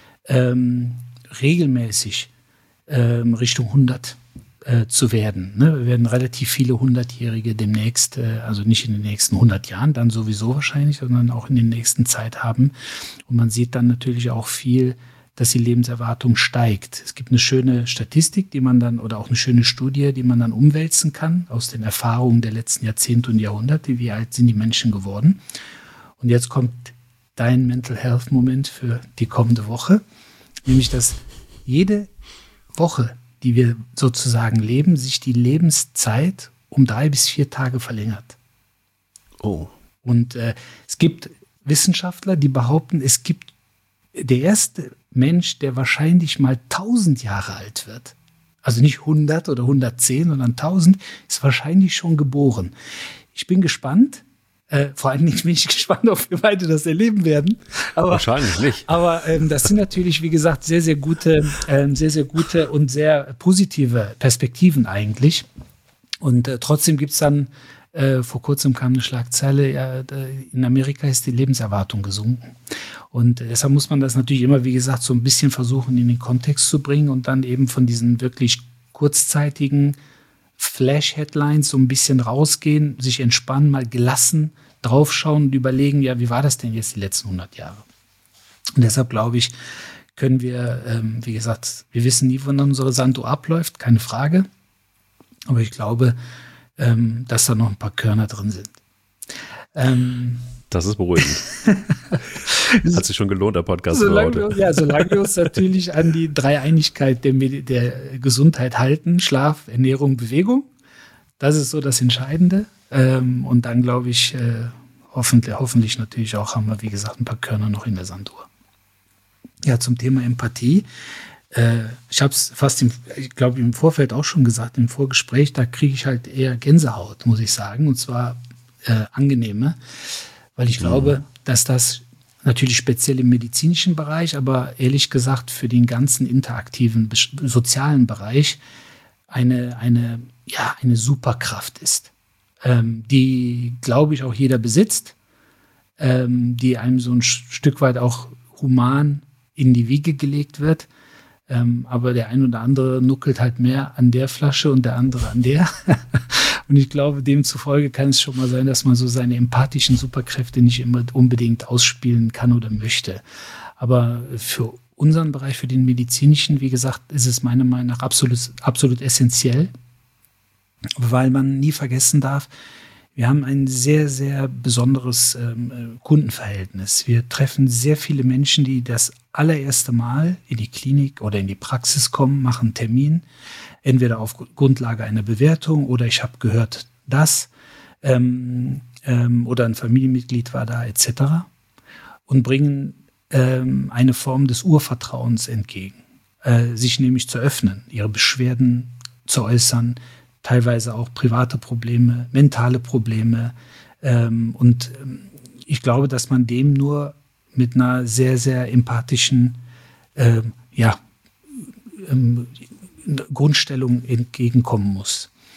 ähm, regelmäßig ähm, Richtung hundert äh, zu werden. Ne? Wir werden relativ viele Hundertjährige demnächst, äh, also nicht in den nächsten hundert Jahren, dann sowieso wahrscheinlich, sondern auch in der nächsten Zeit haben. Und man sieht dann natürlich auch viel, dass die Lebenserwartung steigt. Es gibt eine schöne Statistik, die man dann, oder auch eine schöne Studie, die man dann umwälzen kann aus den Erfahrungen der letzten Jahrzehnte und Jahrhunderte. Wie alt sind die Menschen geworden? Und jetzt kommt dein Mental Health Moment für die kommende Woche, nämlich, dass jede Woche, die wir sozusagen leben, sich die Lebenszeit um drei bis vier Tage verlängert. Oh. Und äh, es gibt Wissenschaftler, die behaupten, es gibt der erste Mensch, der wahrscheinlich mal tausend Jahre alt wird, also nicht hundert oder hundertzehn, sondern tausend, ist wahrscheinlich schon geboren. Ich bin gespannt, äh, vor allem bin ich gespannt, ob wir beide das erleben werden. Aber, wahrscheinlich nicht. Aber ähm, das sind natürlich, wie gesagt, sehr, sehr gute, ähm, sehr, sehr gute und sehr positive Perspektiven eigentlich. Und äh, trotzdem gibt es dann, äh, vor kurzem kam eine Schlagzeile, ja, in Amerika ist die Lebenserwartung gesunken. Und deshalb muss man das natürlich immer, wie gesagt, so ein bisschen versuchen, in den Kontext zu bringen und dann eben von diesen wirklich kurzzeitigen Flash-Headlines so ein bisschen rausgehen, sich entspannen, mal gelassen draufschauen und überlegen, ja, wie war das denn jetzt die letzten hundert Jahre? Und deshalb glaube ich, können wir, ähm, wie gesagt, wir wissen nie, wann unsere Sanduhr abläuft, keine Frage. Aber ich glaube, ähm, dass da noch ein paar Körner drin sind. Ähm, Das ist beruhigend. Hat sich schon gelohnt, der Podcast solange für heute. Wir, ja, solange wir uns natürlich an die Dreieinigkeit der, Medi- der Gesundheit halten, Schlaf, Ernährung, Bewegung, das ist so das Entscheidende. Ähm, und dann glaube ich, äh, hoffentlich, hoffentlich natürlich auch haben wir, wie gesagt, ein paar Körner noch in der Sanduhr. Ja, zum Thema Empathie. Äh, ich habe es fast, im, ich glaube, im Vorfeld auch schon gesagt, im Vorgespräch, da kriege ich halt eher Gänsehaut, muss ich sagen, und zwar äh, angenehme. Weil ich glaube, dass das natürlich speziell im medizinischen Bereich, aber ehrlich gesagt für den ganzen interaktiven, sozialen Bereich eine, eine, ja, eine Superkraft ist, ähm, die, glaube ich, auch jeder besitzt, ähm, die einem so ein Stück weit auch human in die Wiege gelegt wird. Ähm, aber der ein oder andere nuckelt halt mehr an der Flasche und der andere an der. Und ich glaube, demzufolge kann es schon mal sein, dass man so seine empathischen Superkräfte nicht immer unbedingt ausspielen kann oder möchte. Aber für unseren Bereich, für den medizinischen, wie gesagt, ist es meiner Meinung nach absolut, absolut essentiell, weil man nie vergessen darf, wir haben ein sehr, sehr besonderes ähm, Kundenverhältnis. Wir treffen sehr viele Menschen, die das allererste Mal in die Klinik oder in die Praxis kommen, machen einen Termin, entweder auf Grundlage einer Bewertung oder ich habe gehört, das ähm, ähm, oder ein Familienmitglied war da et cetera und bringen ähm, eine Form des Urvertrauens entgegen, äh, sich nämlich zu öffnen, ihre Beschwerden zu äußern, teilweise auch private Probleme, mentale Probleme. Ähm, und ähm, ich glaube, dass man dem nur mit einer sehr, sehr empathischen ähm, ja, ähm, Grundstellung entgegenkommen muss.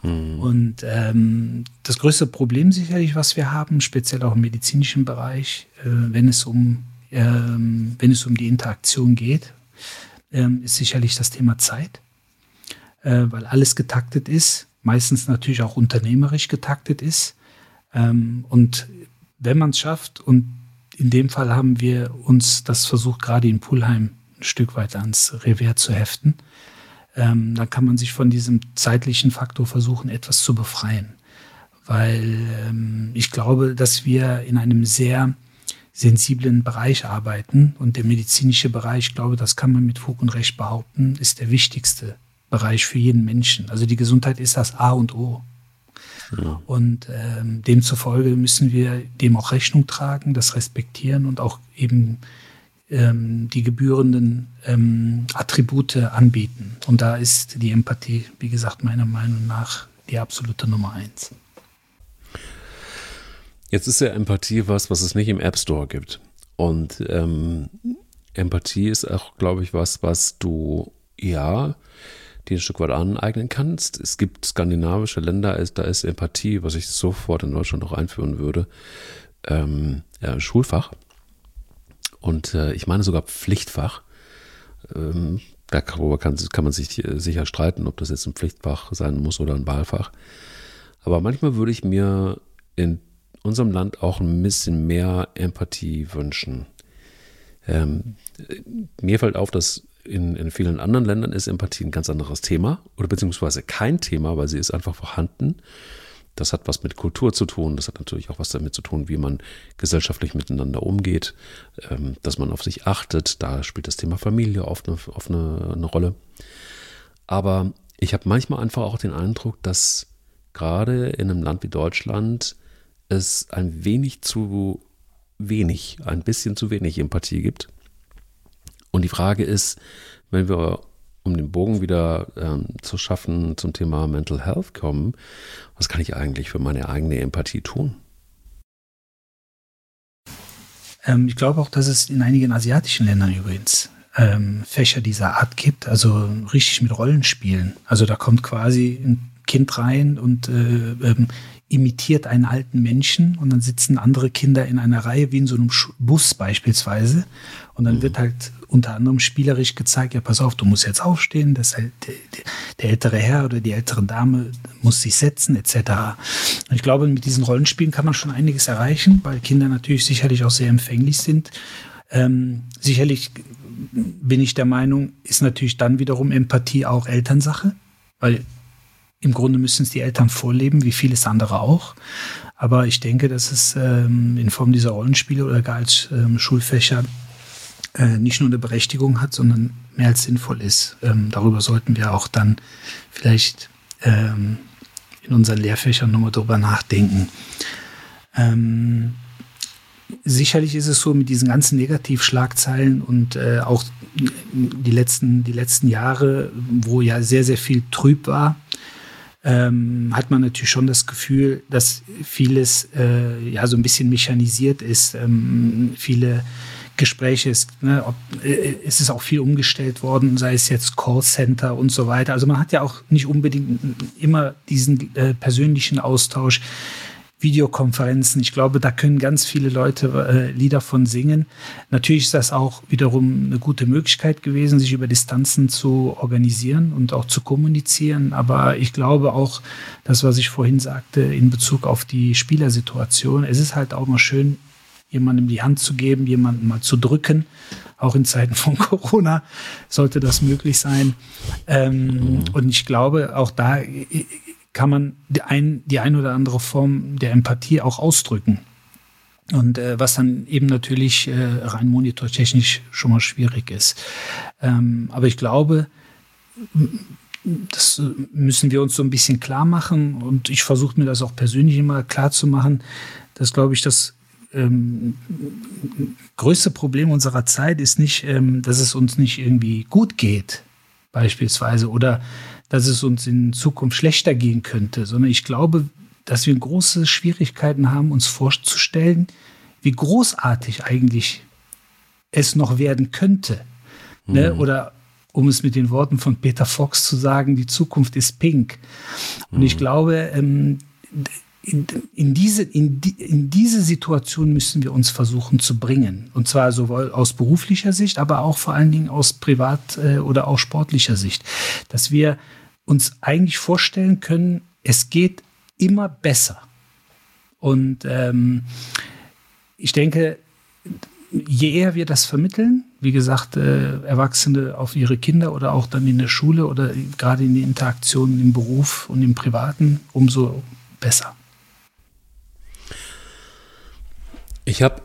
Mhm. Und ähm, das größte Problem sicherlich, was wir haben, speziell auch im medizinischen Bereich, äh, wenn es um ähm, wenn es um die Interaktion geht, ähm, ist sicherlich das Thema Zeit, äh, weil alles getaktet ist, meistens natürlich auch unternehmerisch getaktet ist. Ähm, und wenn man es schafft, und in dem Fall haben wir uns das versucht, gerade in Pulheim ein Stück weit ans Revers zu heften, ähm, dann kann man sich von diesem zeitlichen Faktor versuchen, etwas zu befreien. Weil ähm, ich glaube, dass wir in einem sehr sensiblen Bereich arbeiten, und der medizinische Bereich, ich glaube, das kann man mit Fug und Recht behaupten, ist der wichtigste Bereich für jeden Menschen. Also die Gesundheit ist das A und O. Ja. Und ähm, demzufolge müssen wir dem auch Rechnung tragen, das respektieren und auch eben ähm, die gebührenden ähm, Attribute anbieten. Und da ist die Empathie, wie gesagt, meiner Meinung nach die absolute Nummer eins. Jetzt ist ja Empathie was, was es nicht im App Store gibt. Und ähm, Empathie ist auch, glaube ich, was, was du, ja, dir ein Stück weit aneignen kannst. Es gibt skandinavische Länder, da ist Empathie, was ich sofort in Deutschland auch einführen würde, ähm, ja, Schulfach. Und äh, ich meine sogar Pflichtfach. Ähm, darüber kann, kann man sich sicher streiten, ob das jetzt ein Pflichtfach sein muss oder ein Wahlfach. Aber manchmal würde ich mir in unserem Land auch ein bisschen mehr Empathie wünschen. Ähm, mir fällt auf, dass in, in vielen anderen Ländern ist Empathie ein ganz anderes Thema oder beziehungsweise kein Thema, weil sie ist einfach vorhanden. Das hat was mit Kultur zu tun, das hat natürlich auch was damit zu tun, wie man gesellschaftlich miteinander umgeht, ähm, dass man auf sich achtet. Da spielt das Thema Familie oft eine, oft eine, eine Rolle. Aber ich habe manchmal einfach auch den Eindruck, dass gerade in einem Land wie Deutschland es ein wenig zu wenig, ein bisschen zu wenig Empathie gibt. Und die Frage ist, wenn wir, um den Bogen wieder ähm, zu schaffen, zum Thema Mental Health kommen, was kann ich eigentlich für meine eigene Empathie tun? Ähm, ich glaube auch, dass es in einigen asiatischen Ländern übrigens ähm, Fächer dieser Art gibt, also richtig mit Rollenspielen. Also da kommt quasi ein Kind rein und äh, ähm, imitiert einen alten Menschen, und dann sitzen andere Kinder in einer Reihe, wie in so einem Bus beispielsweise, und dann mhm. wird halt unter anderem spielerisch gezeigt, ja, pass auf, du musst jetzt aufstehen, das halt der, der ältere Herr oder die ältere Dame muss sich setzen, et cetera. Und ich glaube, mit diesen Rollenspielen kann man schon einiges erreichen, weil Kinder natürlich sicherlich auch sehr empfänglich sind. Ähm, sicherlich bin ich der Meinung, ist natürlich dann wiederum Empathie auch Elternsache, weil im Grunde müssen es die Eltern vorleben, wie vieles andere auch. Aber ich denke, dass es ähm, in Form dieser Rollenspiele oder gar als ähm, Schulfächer äh, nicht nur eine Berechtigung hat, sondern mehr als sinnvoll ist. Ähm, darüber sollten wir auch dann vielleicht ähm, in unseren Lehrfächern nochmal drüber nachdenken. Ähm, sicherlich ist es so mit diesen ganzen Negativschlagzeilen und äh, auch die letzten, die letzten Jahre, wo ja sehr, sehr viel trüb war, Ähm, hat man natürlich schon das Gefühl, dass vieles äh, ja so ein bisschen mechanisiert ist. Ähm, viele Gespräche, ist, ne, ob, äh, es ist auch viel umgestellt worden, sei es jetzt Callcenter und so weiter. Also man hat ja auch nicht unbedingt immer diesen äh, persönlichen Austausch, Videokonferenzen. Ich glaube, da können ganz viele Leute äh, Lieder von singen. Natürlich ist das auch wiederum eine gute Möglichkeit gewesen, sich über Distanzen zu organisieren und auch zu kommunizieren. Aber ich glaube auch, das, was ich vorhin sagte, in Bezug auf die Spielersituation, es ist halt auch mal schön, jemandem die Hand zu geben, jemanden mal zu drücken. Auch in Zeiten von Corona sollte das möglich sein. Ähm, mhm. Und ich glaube, auch da kann man die ein, die ein oder andere Form der Empathie auch ausdrücken. Und äh, was dann eben natürlich äh, rein monitortechnisch schon mal schwierig ist. Ähm, aber ich glaube, das müssen wir uns so ein bisschen klar machen. Und ich versuche mir das auch persönlich immer klar zu machen, dass, glaube ich, das ähm, größte Problem unserer Zeit ist nicht, ähm, dass es uns nicht irgendwie gut geht, beispielsweise, oder dass es uns in Zukunft schlechter gehen könnte, sondern ich glaube, dass wir große Schwierigkeiten haben, uns vorzustellen, wie großartig eigentlich es noch werden könnte. Mhm. Ne? Oder um es mit den Worten von Peter Fox zu sagen, die Zukunft ist pink. Und ich glaube, ähm, in, in, diese, in, die, in diese Situation müssen wir uns versuchen zu bringen. Und zwar sowohl aus beruflicher Sicht, aber auch vor allen Dingen aus privat- äh, oder auch sportlicher Sicht. Dass wir uns eigentlich vorstellen können, es geht immer besser. Und ähm, ich denke, je eher wir das vermitteln, wie gesagt, äh, Erwachsene auf ihre Kinder oder auch dann in der Schule oder gerade in die Interaktionen im Beruf und im Privaten, umso besser. Ich habe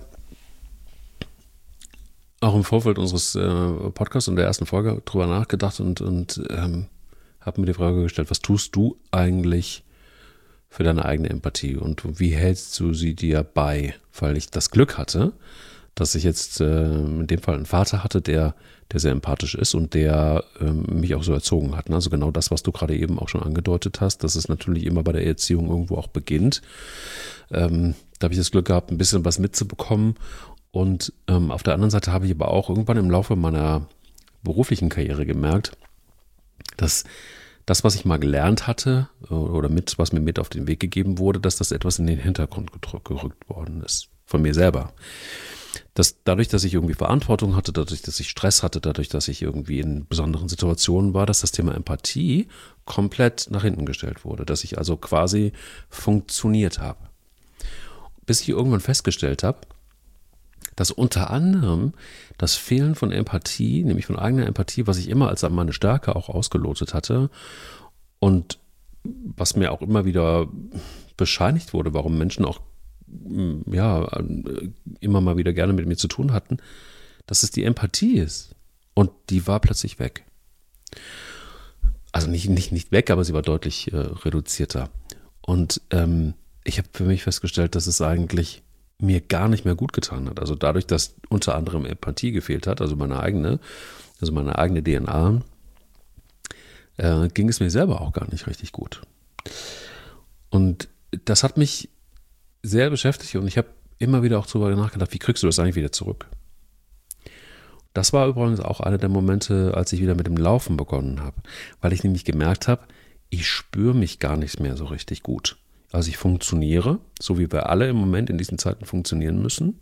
auch im Vorfeld unseres äh, Podcasts und der ersten Folge drüber nachgedacht und, und ähm, habe mir die Frage gestellt, was tust du eigentlich für deine eigene Empathie und wie hältst du sie dir bei? Weil ich das Glück hatte, dass ich jetzt äh, in dem Fall einen Vater hatte, der, der sehr empathisch ist und der ähm, mich auch so erzogen hat. Ne? Also genau das, was du gerade eben auch schon angedeutet hast, dass es natürlich immer bei der Erziehung irgendwo auch beginnt. Ähm, da habe ich das Glück gehabt, ein bisschen was mitzubekommen. Und ähm, auf der anderen Seite habe ich aber auch irgendwann im Laufe meiner beruflichen Karriere gemerkt, dass das, was ich mal gelernt hatte oder mit, was mir mit auf den Weg gegeben wurde, dass das etwas in den Hintergrund gedrückt, gerückt worden ist. Von mir selber. Dass dadurch, dass ich irgendwie Verantwortung hatte, dadurch, dass ich Stress hatte, dadurch, dass ich irgendwie in besonderen Situationen war, dass das Thema Empathie komplett nach hinten gestellt wurde. Dass ich also quasi funktioniert habe. Bis ich irgendwann festgestellt habe, dass unter anderem das Fehlen von Empathie, nämlich von eigener Empathie, was ich immer als meine Stärke auch ausgelotet hatte und was mir auch immer wieder bescheinigt wurde, warum Menschen auch ja, immer mal wieder gerne mit mir zu tun hatten, dass es die Empathie ist. Und die war plötzlich weg. Also nicht, nicht, nicht weg, aber sie war deutlich äh, reduzierter. Und ähm, ich habe für mich festgestellt, dass es eigentlich mir gar nicht mehr gut getan hat. Also dadurch, dass unter anderem Empathie gefehlt hat, also meine eigene, also meine eigene D N A, äh, ging es mir selber auch gar nicht richtig gut. Und das hat mich sehr beschäftigt und ich habe immer wieder auch darüber nachgedacht, wie kriegst du das eigentlich wieder zurück? Das war übrigens auch einer der Momente, als ich wieder mit dem Laufen begonnen habe, weil ich nämlich gemerkt habe, ich spüre mich gar nicht mehr so richtig gut. Also ich funktioniere, so wie wir alle im Moment in diesen Zeiten funktionieren müssen,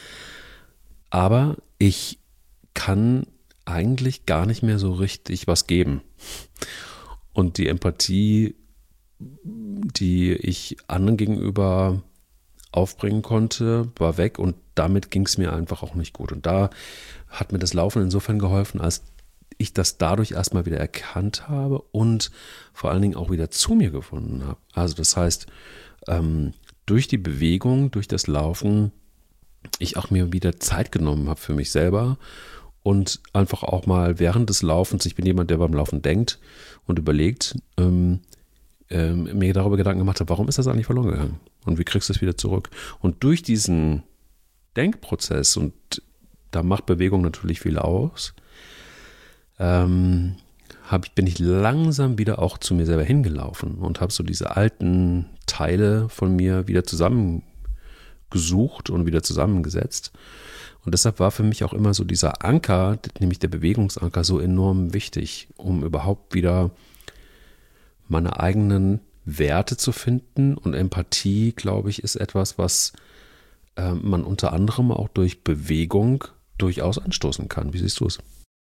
aber ich kann eigentlich gar nicht mehr so richtig was geben. Und die Empathie, die ich anderen gegenüber aufbringen konnte, war weg und damit ging es mir einfach auch nicht gut. Und da hat mir das Laufen insofern geholfen, als ich das dadurch erstmal wieder erkannt habe und vor allen Dingen auch wieder zu mir gefunden habe. Also das heißt, ähm, durch die Bewegung, durch das Laufen, ich auch mir wieder Zeit genommen habe für mich selber und einfach auch mal während des Laufens, ich bin jemand, der beim Laufen denkt und überlegt, ähm, ähm, mir darüber Gedanken gemacht habe, warum ist das eigentlich verloren gegangen und wie kriegst du es wieder zurück? Und durch diesen Denkprozess, und da macht Bewegung natürlich viel aus, ähm, hab ich, bin ich langsam wieder auch zu mir selber hingelaufen und habe so diese alten Teile von mir wieder zusammengesucht und wieder zusammengesetzt. Und deshalb war für mich auch immer so dieser Anker, nämlich der Bewegungsanker, so enorm wichtig, um überhaupt wieder meine eigenen Werte zu finden. Und Empathie, glaube ich, ist etwas, was äh, man unter anderem auch durch Bewegung durchaus anstoßen kann. Wie siehst du es?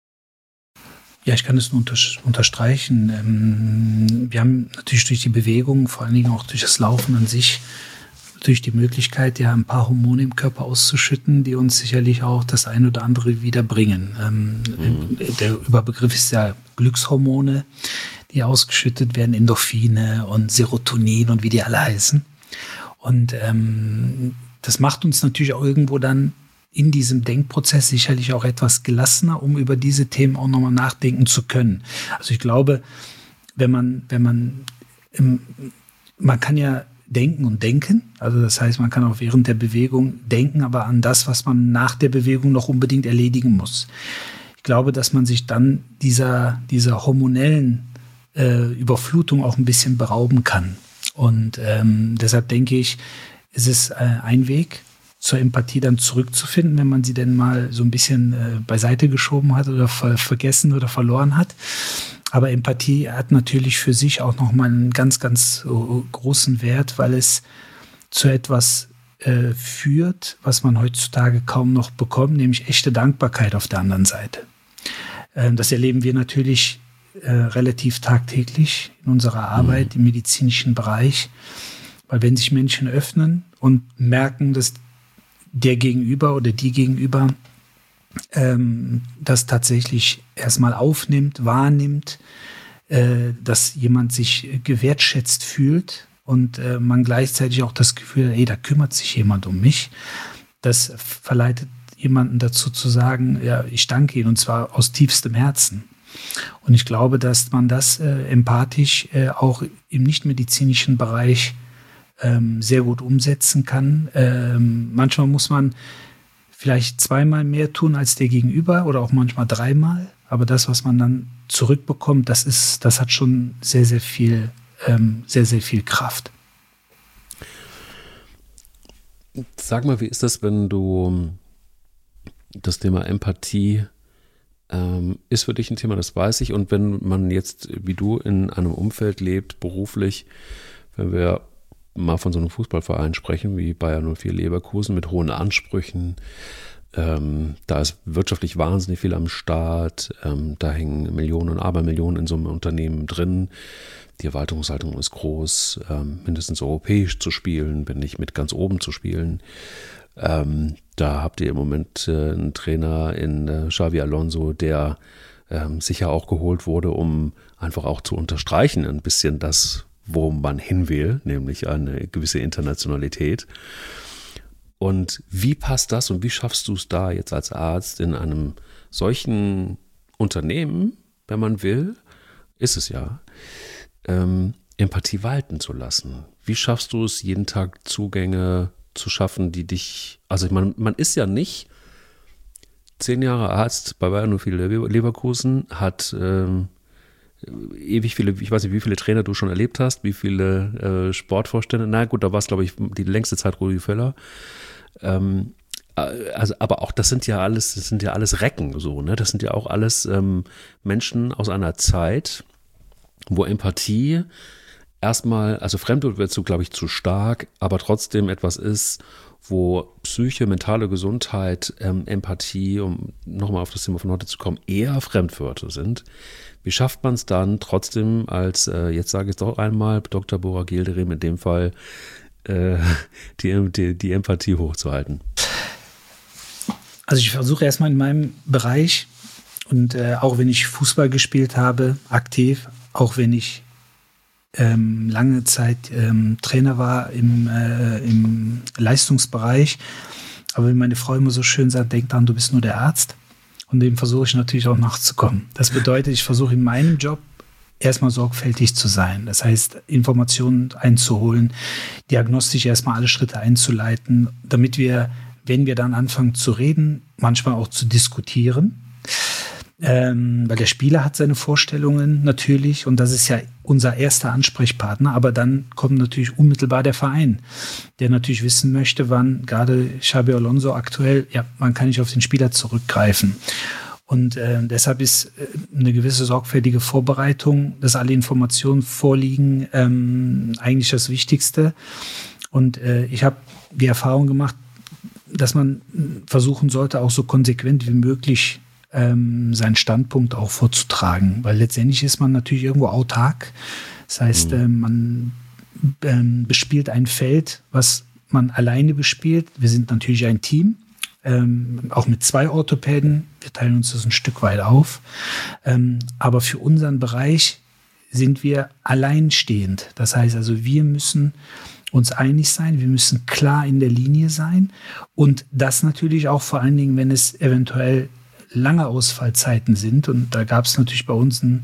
Ja, ich kann es nur unterstreichen. Wir haben natürlich durch die Bewegung, vor allen Dingen auch durch das Laufen an sich, natürlich die Möglichkeit, ja ein paar Hormone im Körper auszuschütten, die uns sicherlich auch das ein oder andere wieder bringen. Mhm. Der Überbegriff ist ja Glückshormone, die ausgeschüttet werden, Endorphine und Serotonin und wie die alle heißen. Und ähm, das macht uns natürlich auch irgendwo dann in diesem Denkprozess sicherlich auch etwas gelassener, um über diese Themen auch nochmal nachdenken zu können. Also ich glaube, wenn man, wenn man, man kann ja denken und denken, also das heißt, man kann auch während der Bewegung denken, aber an das, was man nach der Bewegung noch unbedingt erledigen muss. Ich glaube, dass man sich dann dieser, dieser hormonellen äh, Überflutung auch ein bisschen berauben kann. Und ähm, deshalb denke ich, es ist äh, ein Weg, zur Empathie dann zurückzufinden, wenn man sie denn mal so ein bisschen äh, beiseite geschoben hat oder ver- vergessen oder verloren hat. Aber Empathie hat natürlich für sich auch nochmal einen ganz, ganz uh, großen Wert, weil es zu etwas äh, führt, was man heutzutage kaum noch bekommt, nämlich echte Dankbarkeit auf der anderen Seite. Ähm, das erleben wir natürlich äh, relativ tagtäglich in unserer Arbeit im medizinischen Bereich, weil wenn sich Menschen öffnen und merken, dass der Gegenüber oder die Gegenüber ähm, das tatsächlich erstmal aufnimmt, wahrnimmt, äh, dass jemand sich gewertschätzt fühlt und äh, man gleichzeitig auch das Gefühl hat, ey, da kümmert sich jemand um mich. Das verleitet jemanden dazu zu sagen, ja, ich danke Ihnen, und zwar aus tiefstem Herzen. Und ich glaube, dass man das äh, empathisch äh, auch im nichtmedizinischen Bereich ähm, sehr gut umsetzen kann. Ähm, manchmal muss man vielleicht zweimal mehr tun als der Gegenüber oder auch manchmal dreimal. Aber das, was man dann zurückbekommt, das ist, das hat schon sehr, sehr viel, ähm, sehr, sehr viel Kraft. Sag mal, wie ist das, wenn du das Thema Empathie ähm, ist für dich ein Thema, das weiß ich. Und wenn man jetzt, wie du, in einem Umfeld lebt, beruflich, wenn wir mal von so einem Fußballverein sprechen, wie Bayer null vier Leverkusen mit hohen Ansprüchen, ähm, da ist wirtschaftlich wahnsinnig viel am Start, ähm, da hängen Millionen und Abermillionen in so einem Unternehmen drin. Die Erwartungshaltung ist groß, ähm, mindestens europäisch zu spielen, wenn nicht mit ganz oben zu spielen. Ähm, da habt ihr im Moment äh, einen Trainer in äh, Xabi Alonso, der ähm, sicher auch geholt wurde, um einfach auch zu unterstreichen, ein bisschen das, wo man hin will, nämlich eine gewisse Internationalität. Und wie passt das und wie schaffst du es da jetzt als Arzt in einem solchen Unternehmen, wenn man will, ist es ja, ähm, Empathie walten zu lassen? Wie schaffst du es, jeden Tag Zugänge zu schaffen, die dich, also ich meine, man ist ja nicht zehn Jahre Arzt bei Bayer null vier Leverkusen, hat ähm, ewig viele, ich weiß nicht, wie viele Trainer du schon erlebt hast, wie viele äh, Sportvorstände, na gut, da war es, glaube ich, die längste Zeit Rudi Völler. Ähm, also, aber auch das sind ja alles, das sind ja alles Recken, so, ne? Das sind ja auch alles ähm, Menschen aus einer Zeit, wo Empathie erstmal, also Fremdwort wird so, glaube ich, zu stark, aber trotzdem etwas ist, wo Psyche, mentale Gesundheit, ähm, Empathie, um nochmal auf das Thema von heute zu kommen, eher Fremdwörter sind. Wie schafft man es dann trotzdem als, äh, jetzt sage ich es doch einmal, Doktor Burak Yildirim in dem Fall, äh, die, die, die Empathie hochzuhalten? Also ich versuche erstmal in meinem Bereich und äh, auch wenn ich Fußball gespielt habe, aktiv, auch wenn ich ähm, lange Zeit ähm, Trainer war im, äh, im Leistungsbereich, aber wie meine Frau immer so schön sagt, denk daran, du bist nur der Arzt. Und dem versuche ich natürlich auch nachzukommen. Das bedeutet, ich versuche in meinem Job erstmal sorgfältig zu sein. Das heißt, Informationen einzuholen, diagnostisch erstmal alle Schritte einzuleiten, damit wir, wenn wir dann anfangen zu reden, manchmal auch zu diskutieren. Ähm, weil der Spieler hat seine Vorstellungen natürlich und das ist ja unser erster Ansprechpartner, aber dann kommt natürlich unmittelbar der Verein, der natürlich wissen möchte, wann gerade Xabi Alonso aktuell, ja, wann kann ich auf den Spieler zurückgreifen. Und äh, deshalb ist äh, eine gewisse sorgfältige Vorbereitung, dass alle Informationen vorliegen, ähm, eigentlich das Wichtigste. Und äh, ich habe die Erfahrung gemacht, dass man versuchen sollte, auch so konsequent wie möglich ähm, seinen Standpunkt auch vorzutragen. Weil letztendlich ist man natürlich irgendwo autark. Das heißt, mhm. äh, man ähm, bespielt ein Feld, was man alleine bespielt. Wir sind natürlich ein Team. Ähm, auch mit zwei Orthopäden. Wir teilen uns das ein Stück weit auf. Ähm, aber für unseren Bereich sind wir alleinstehend. Das heißt also, wir müssen uns einig sein, wir müssen klar in der Linie sein und das natürlich auch vor allen Dingen, wenn es eventuell lange Ausfallzeiten sind. Und da gab es natürlich bei uns ein,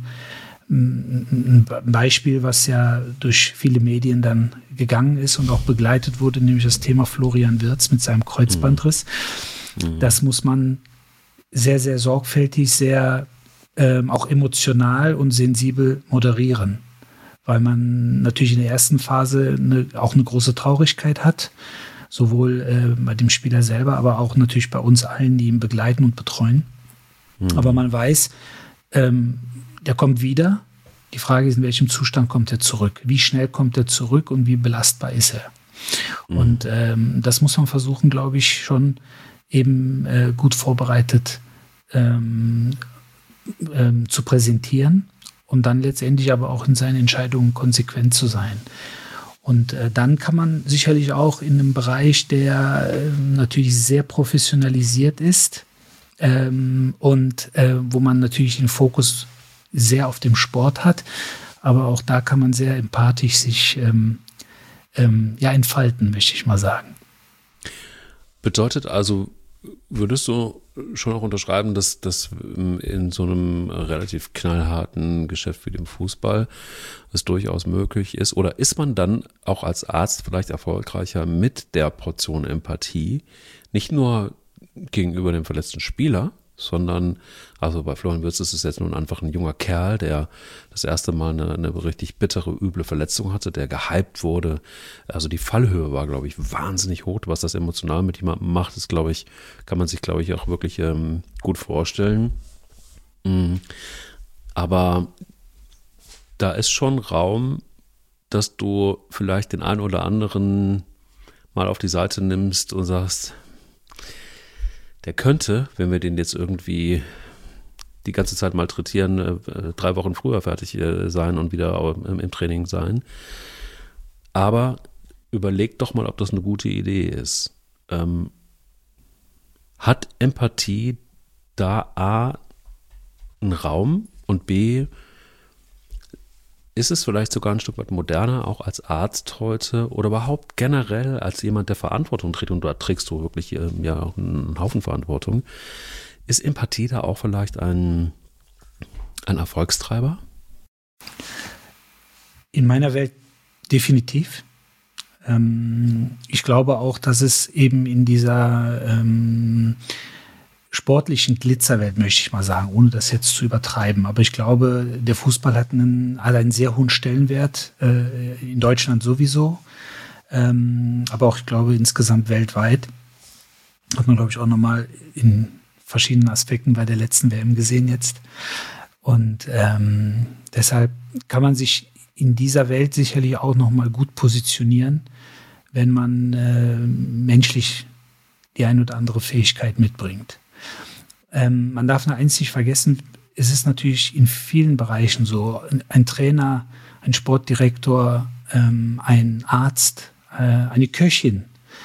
ein Beispiel, was ja durch viele Medien dann gegangen ist und auch begleitet wurde, nämlich das Thema Florian Wirtz mit seinem Kreuzbandriss. Mhm. Das muss man sehr, sehr sorgfältig, sehr ähm, auch emotional und sensibel moderieren, weil man natürlich in der ersten Phase eine, auch eine große Traurigkeit hat sowohl äh, bei dem Spieler selber, aber auch natürlich bei uns allen, die ihn begleiten und betreuen. Mhm. Aber man weiß, ähm, der kommt wieder. Die Frage ist, in welchem Zustand kommt er zurück? Wie schnell kommt er zurück und wie belastbar ist er? Mhm. Und ähm, das muss man versuchen, glaube ich, schon eben äh, gut vorbereitet ähm, ähm, zu präsentieren und dann letztendlich aber auch in seinen Entscheidungen konsequent zu sein. Und äh, dann kann man sicherlich auch in einem Bereich, der äh, natürlich sehr professionalisiert ist ähm, und äh, wo man natürlich den Fokus sehr auf dem Sport hat, aber auch da kann man sehr empathisch sich ähm, ähm, ja, entfalten, möchte ich mal sagen. Bedeutet also, würdest du schon auch unterschreiben, dass das in so einem relativ knallharten Geschäft wie dem Fußball es durchaus möglich ist? Oder ist man dann auch als Arzt vielleicht erfolgreicher mit der Portion Empathie, nicht nur gegenüber dem verletzten Spieler, sondern, also bei Florian Wirtz ist es jetzt nun einfach ein junger Kerl, der das erste Mal eine, eine richtig bittere, üble Verletzung hatte, der gehypt wurde. Also die Fallhöhe war, glaube ich, wahnsinnig hoch. Was das emotional mit jemandem macht, ist, glaube ich, kann man sich, glaube ich, auch wirklich ähm, gut vorstellen. Mhm. Aber da ist schon Raum, dass du vielleicht den einen oder anderen mal auf die Seite nimmst und sagst, der könnte, wenn wir den jetzt irgendwie die ganze Zeit malträtieren, äh, drei Wochen früher fertig äh, sein und wieder im, im Training sein. Aber überleg doch mal, ob das eine gute Idee ist. Ähm, hat Empathie da A einen Raum und B, ist es vielleicht sogar ein Stück weit moderner, auch als Arzt heute oder überhaupt generell als jemand, der Verantwortung trägt, und da trägst du wirklich äh, ja einen Haufen Verantwortung, ist Empathie da auch vielleicht ein, ein Erfolgstreiber? In meiner Welt definitiv. Ähm, ich glaube auch, dass es eben in dieser ähm, sportlichen Glitzerwelt, möchte ich mal sagen, ohne das jetzt zu übertreiben. Aber ich glaube, der Fußball hat einen, hat einen sehr hohen Stellenwert, äh, in Deutschland sowieso, ähm, aber auch, ich glaube, insgesamt weltweit. Hat man, glaube ich, auch nochmal in verschiedenen Aspekten bei der letzten W M gesehen jetzt. Und ähm, deshalb kann man sich in dieser Welt sicherlich auch nochmal gut positionieren, wenn man äh, menschlich die ein oder andere Fähigkeit mitbringt. Ähm, man darf nur eins nicht vergessen, es ist natürlich in vielen Bereichen so, ein Trainer, ein Sportdirektor, ähm, ein Arzt, äh, eine Köchin,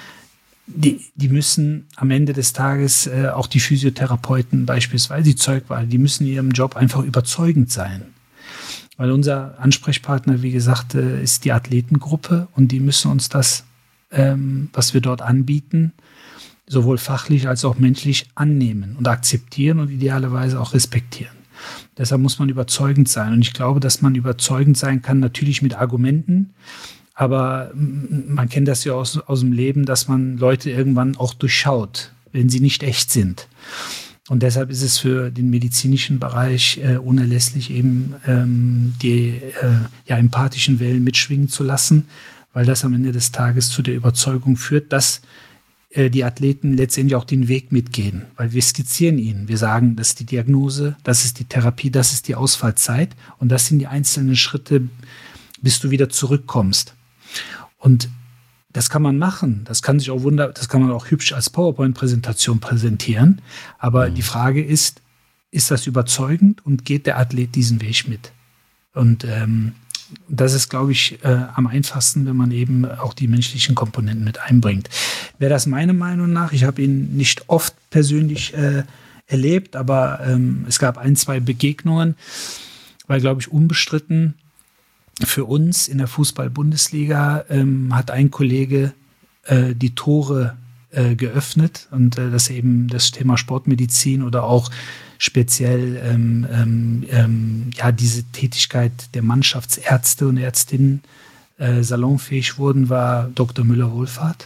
die, die müssen am Ende des Tages, äh, auch die Physiotherapeuten beispielsweise, die Zeugwarte, die müssen in ihrem Job einfach überzeugend sein. Weil unser Ansprechpartner, wie gesagt, äh, ist die Athletengruppe und die müssen uns das, ähm, was wir dort anbieten, sowohl fachlich als auch menschlich annehmen und akzeptieren und idealerweise auch respektieren. Deshalb muss man überzeugend sein. Und ich glaube, dass man überzeugend sein kann, natürlich mit Argumenten, aber man kennt das ja aus, aus dem Leben, dass man Leute irgendwann auch durchschaut, wenn sie nicht echt sind. Und deshalb ist es für den medizinischen Bereich äh, unerlässlich, eben ähm, die äh, ja, empathischen Wellen mitschwingen zu lassen, weil das am Ende des Tages zu der Überzeugung führt, dass die Athleten letztendlich auch den Weg mitgehen, weil wir skizzieren ihnen. Wir sagen, das ist die Diagnose, das ist die Therapie, das ist die Ausfallzeit und das sind die einzelnen Schritte, bis du wieder zurückkommst. Und das kann man machen, das kann sich auch wunder, das kann man auch hübsch als PowerPoint-Präsentation präsentieren, aber mhm. die Frage ist, ist das überzeugend und geht der Athlet diesen Weg mit? Und ähm, das ist, glaube ich, äh, am einfachsten, wenn man eben auch die menschlichen Komponenten mit einbringt. Wäre das meine Meinung nach, ich habe ihn nicht oft persönlich äh, erlebt, aber ähm, es gab ein, zwei Begegnungen, weil, glaube ich, unbestritten für uns in der Fußball-Bundesliga ähm, hat ein Kollege äh, die Tore äh, geöffnet und äh, das eben das Thema Sportmedizin oder auch speziell ähm, ähm, ja, diese Tätigkeit der Mannschaftsärzte und Ärztinnen äh, salonfähig wurden, war Doktor Müller-Wohlfahrt.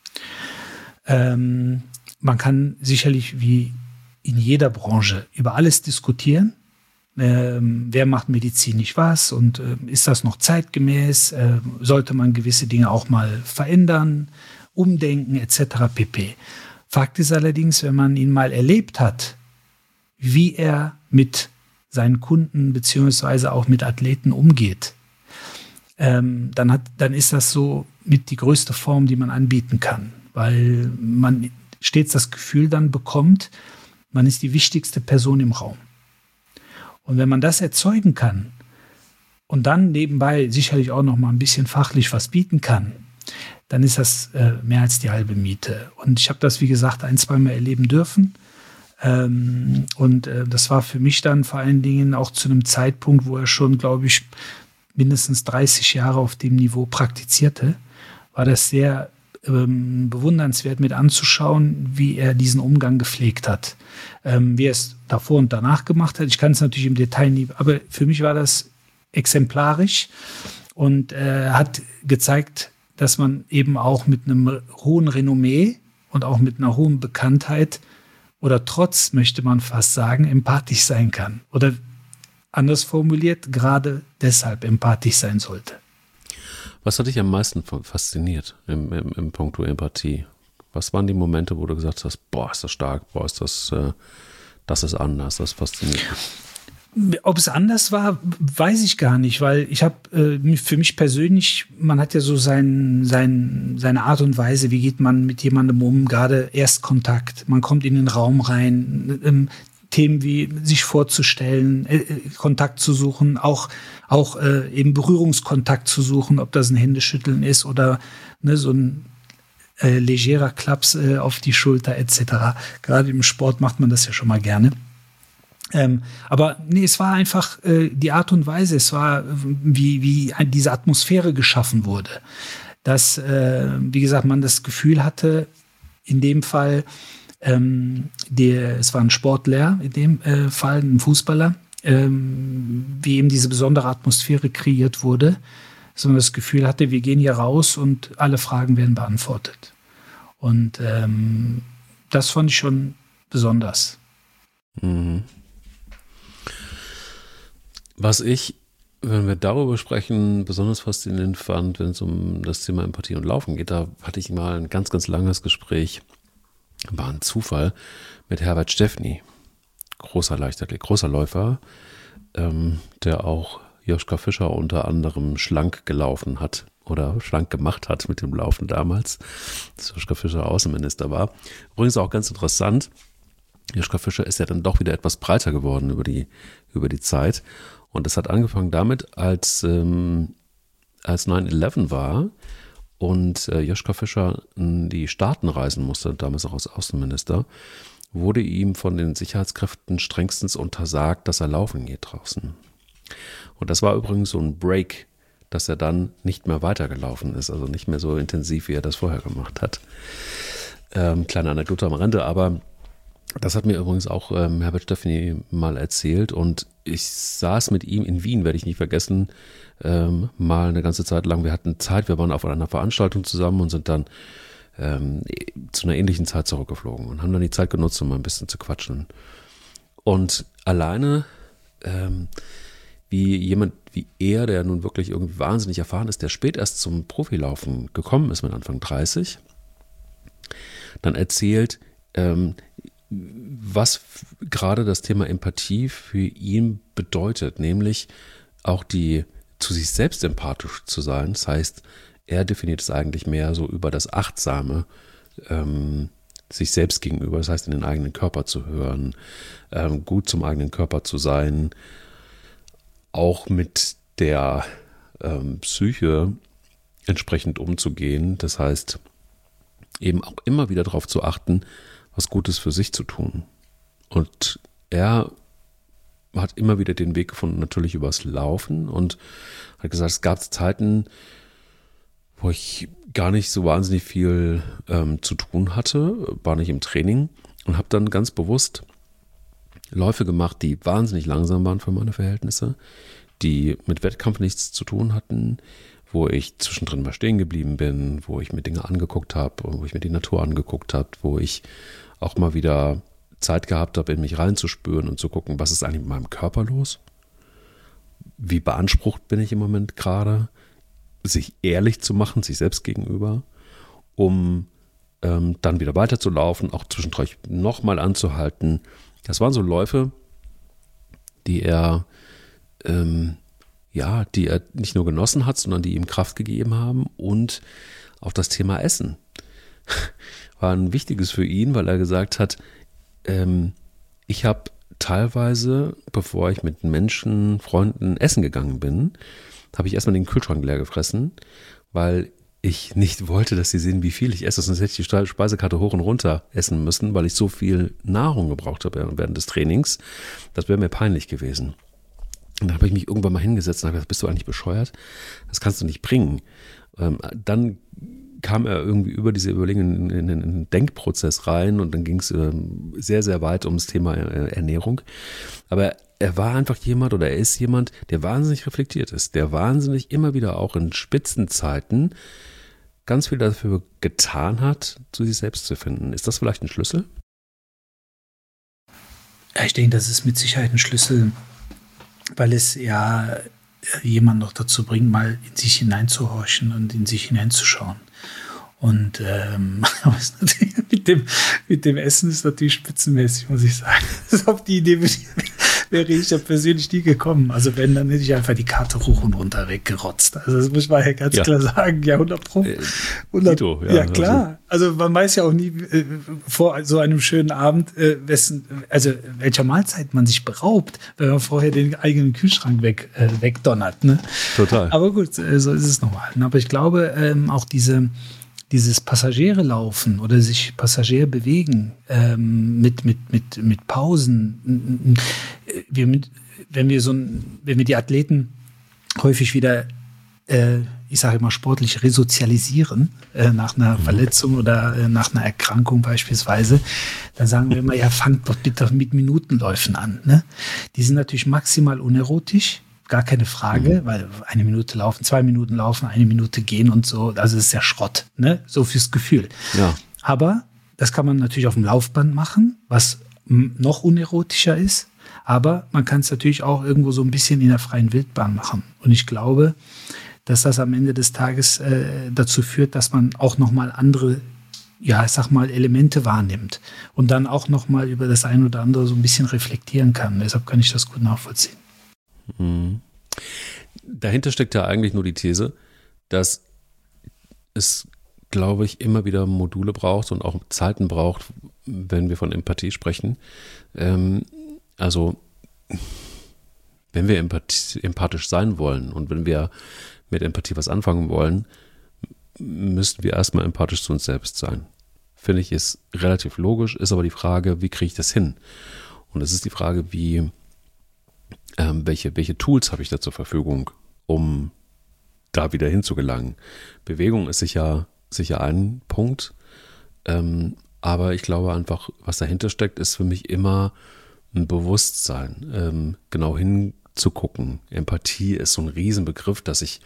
Ähm, man kann sicherlich wie in jeder Branche über alles diskutieren. Ähm, wer macht medizinisch was und äh, ist das noch zeitgemäß? Äh, sollte man gewisse Dinge auch mal verändern Umdenken et cetera pp. Fakt ist allerdings, wenn man ihn mal erlebt hat, wie er mit seinen Kunden beziehungsweise auch mit Athleten umgeht, ähm, dann, hat, dann ist das so mit die größte Form, die man anbieten kann, weil man stets das Gefühl dann bekommt, man ist die wichtigste Person im Raum. Und wenn man das erzeugen kann und dann nebenbei sicherlich auch noch mal ein bisschen fachlich was bieten kann, dann ist das äh, mehr als die halbe Miete. Und ich habe das, wie gesagt, ein, zweimal erleben dürfen. Ähm, und äh, das war für mich dann vor allen Dingen auch zu einem Zeitpunkt, wo er schon, glaube ich, mindestens dreißig Jahre auf dem Niveau praktizierte, war das sehr ähm, bewundernswert mit anzuschauen, wie er diesen Umgang gepflegt hat. Ähm, wie er es davor und danach gemacht hat. Ich kann es natürlich im Detail nie, aber für mich war das exemplarisch und äh, hat gezeigt, dass man eben auch mit einem hohen Renommee und auch mit einer hohen Bekanntheit oder trotz, möchte man fast sagen, empathisch sein kann. Oder anders formuliert, gerade deshalb empathisch sein sollte. Was hat dich am meisten fasziniert im, im, im Punkto Empathie? Was waren die Momente, wo du gesagt hast, boah, ist das stark, boah, ist das, äh, das ist anders, das fasziniert mich? Ob es anders war, weiß ich gar nicht, weil ich habe äh, für mich persönlich, man hat ja so sein, sein, seine Art und Weise, wie geht man mit jemandem um, gerade Erstkontakt, man kommt in den Raum rein, ähm, Themen wie sich vorzustellen, äh, Kontakt zu suchen, auch, auch äh, eben Berührungskontakt zu suchen, ob das ein Händeschütteln ist oder ne, so ein äh, legerer Klaps äh, auf die Schulter et cetera. Gerade im Sport macht man das ja schon mal gerne. Ähm, aber nee, es war einfach äh, die Art und Weise, es war, wie, wie diese Atmosphäre geschaffen wurde. Dass, äh, wie gesagt, man das Gefühl hatte, in dem Fall, ähm, der, es war ein Sportler, in dem äh, Fall ein Fußballer, ähm, wie eben diese besondere Atmosphäre kreiert wurde, sondern das Gefühl hatte, wir gehen hier raus und alle Fragen werden beantwortet. Und ähm, das fand ich schon besonders. Mhm. Was ich, wenn wir darüber sprechen, besonders faszinierend fand, wenn es um das Thema Empathie und Laufen geht, da hatte ich mal ein ganz, ganz langes Gespräch, war ein Zufall, mit Herbert Steffny, großer Leichtathlet, großer Läufer, ähm, der auch Joschka Fischer unter anderem schlank gelaufen hat oder schlank gemacht hat mit dem Laufen damals, als Joschka Fischer Außenminister war. Übrigens auch ganz interessant, Joschka Fischer ist ja dann doch wieder etwas breiter geworden über die, über die Zeit. Und das hat angefangen damit, als, ähm, als neun elf war und äh, Joschka Fischer in die Staaten reisen musste, damals auch als Außenminister, wurde ihm von den Sicherheitskräften strengstens untersagt, dass er laufen geht draußen. Und das war übrigens so ein Break, dass er dann nicht mehr weitergelaufen ist, also nicht mehr so intensiv, wie er das vorher gemacht hat. Ähm, kleine Anekdote am Rande, aber das hat mir übrigens auch ähm, Herbert Steffny mal erzählt und ich saß mit ihm in Wien, werde ich nicht vergessen, ähm, mal eine ganze Zeit lang. Wir hatten Zeit, wir waren auf einer Veranstaltung zusammen und sind dann ähm, zu einer ähnlichen Zeit zurückgeflogen und haben dann die Zeit genutzt, um mal ein bisschen zu quatschen. Und alleine, ähm, wie jemand wie er, der nun wirklich irgendwie wahnsinnig erfahren ist, der spät erst zum Profilaufen gekommen ist mit Anfang dreißig, dann erzählt, ähm, was gerade das Thema Empathie für ihn bedeutet, nämlich auch die zu sich selbst empathisch zu sein. Das heißt, er definiert es eigentlich mehr so über das Achtsame ähm, sich selbst gegenüber, das heißt in den eigenen Körper zu hören, ähm, gut zum eigenen Körper zu sein, auch mit der ähm, Psyche entsprechend umzugehen. Das heißt, eben auch immer wieder darauf zu achten, was Gutes für sich zu tun. Und er hat immer wieder den Weg gefunden, natürlich übers Laufen und hat gesagt, es gab Zeiten, wo ich gar nicht so wahnsinnig viel ähm, zu tun hatte, war nicht im Training und habe dann ganz bewusst Läufe gemacht, die wahnsinnig langsam waren für meine Verhältnisse, die mit Wettkampf nichts zu tun hatten, wo ich zwischendrin mal stehen geblieben bin, wo ich mir Dinge angeguckt habe, wo ich mir die Natur angeguckt habe, wo ich auch mal wieder Zeit gehabt habe, in mich reinzuspüren und zu gucken, was ist eigentlich mit meinem Körper los? Wie beansprucht bin ich im Moment gerade? Sich ehrlich zu machen, sich selbst gegenüber um ähm, dann wieder weiterzulaufen, auch zwischendurch nochmal anzuhalten. Das waren so Läufe, die er, ähm, ja, die er nicht nur genossen hat, sondern die ihm Kraft gegeben haben. Und auch das Thema Essen war ein wichtiges für ihn, weil er gesagt hat, ähm, ich habe teilweise, bevor ich mit Menschen, Freunden essen gegangen bin, habe ich erstmal den Kühlschrank leer gefressen, weil ich nicht wollte, dass sie sehen, wie viel ich esse. Sonst hätte ich die Speisekarte hoch und runter essen müssen, weil ich so viel Nahrung gebraucht habe während des Trainings. Das wäre mir peinlich gewesen. Und dann habe ich mich irgendwann mal hingesetzt und habe gesagt, bist du eigentlich bescheuert? Das kannst du nicht bringen. Ähm, dann kam er irgendwie über diese Überlegungen in einen Denkprozess rein und dann ging es ähm, sehr, sehr weit ums Thema äh, Ernährung. Aber er war einfach jemand oder er ist jemand, der wahnsinnig reflektiert ist, der wahnsinnig immer wieder auch in Spitzenzeiten ganz viel dafür getan hat, zu sich selbst zu finden. Ist das vielleicht ein Schlüssel? Ja, ich denke, das ist mit Sicherheit ein Schlüssel, weil es ja jemand noch dazu bringt, mal in sich hineinzuhorchen und in sich hineinzuschauen. Und ähm, mit, dem, mit dem Essen ist natürlich spitzenmäßig, muss ich sagen. Auf die Idee wäre ich ja persönlich nie gekommen. Also wenn, dann hätte ich einfach die Karte hoch und runter weggerotzt. Also das muss man ja ganz ja. klar sagen. Ja, hundert Pro. hundert, Tito, ja, ja, klar. Also. also man weiß ja auch nie äh, vor so einem schönen Abend, äh, wessen, also welcher Mahlzeit man sich beraubt, wenn man vorher den eigenen Kühlschrank weg, äh, wegdonnert. Ne? Total. Aber gut, äh, so ist es normal. Aber ich glaube, ähm, auch diese Dieses Passagiere laufen oder sich Passagier bewegen ähm, mit, mit, mit, mit Pausen. Wir mit, wenn wir so ein, wenn wir die Athleten häufig wieder, äh, ich sage immer sportlich resozialisieren, äh, nach einer mhm. Verletzung oder äh, nach einer Erkrankung beispielsweise, dann sagen wir immer, ja, fangt doch bitte mit Minutenläufen an. Ne? Die sind natürlich maximal unerotisch. Gar keine Frage, mhm. weil eine Minute laufen, zwei Minuten laufen, eine Minute gehen und so, also das ist ja Schrott, ne? So fürs Gefühl. Ja. Aber das kann man natürlich auf dem Laufband machen, was noch unerotischer ist, aber man kann es natürlich auch irgendwo so ein bisschen in der freien Wildbahn machen. Und ich glaube, dass das am Ende des Tages äh, dazu führt, dass man auch nochmal andere, ja, ich sag mal, Elemente wahrnimmt und dann auch nochmal über das ein oder andere so ein bisschen reflektieren kann. Deshalb kann ich das gut nachvollziehen. Mhm. Dahinter steckt ja eigentlich nur die These, dass es, glaube ich, immer wieder Module braucht und auch Zeiten braucht, wenn wir von Empathie sprechen. Ähm, also, wenn wir empath- empathisch sein wollen und wenn wir mit Empathie was anfangen wollen, müssten wir erstmal empathisch zu uns selbst sein. Finde ich, ist relativ logisch, ist aber die Frage, wie kriege ich das hin? Und es ist die Frage, wie Ähm, welche, welche Tools habe ich da zur Verfügung, um da wieder hinzugelangen. Bewegung ist sicher, sicher ein Punkt, ähm, aber ich glaube einfach, was dahinter steckt, ist für mich immer ein Bewusstsein, ähm, genau hinzugucken. Empathie ist so ein Riesenbegriff, dass ich,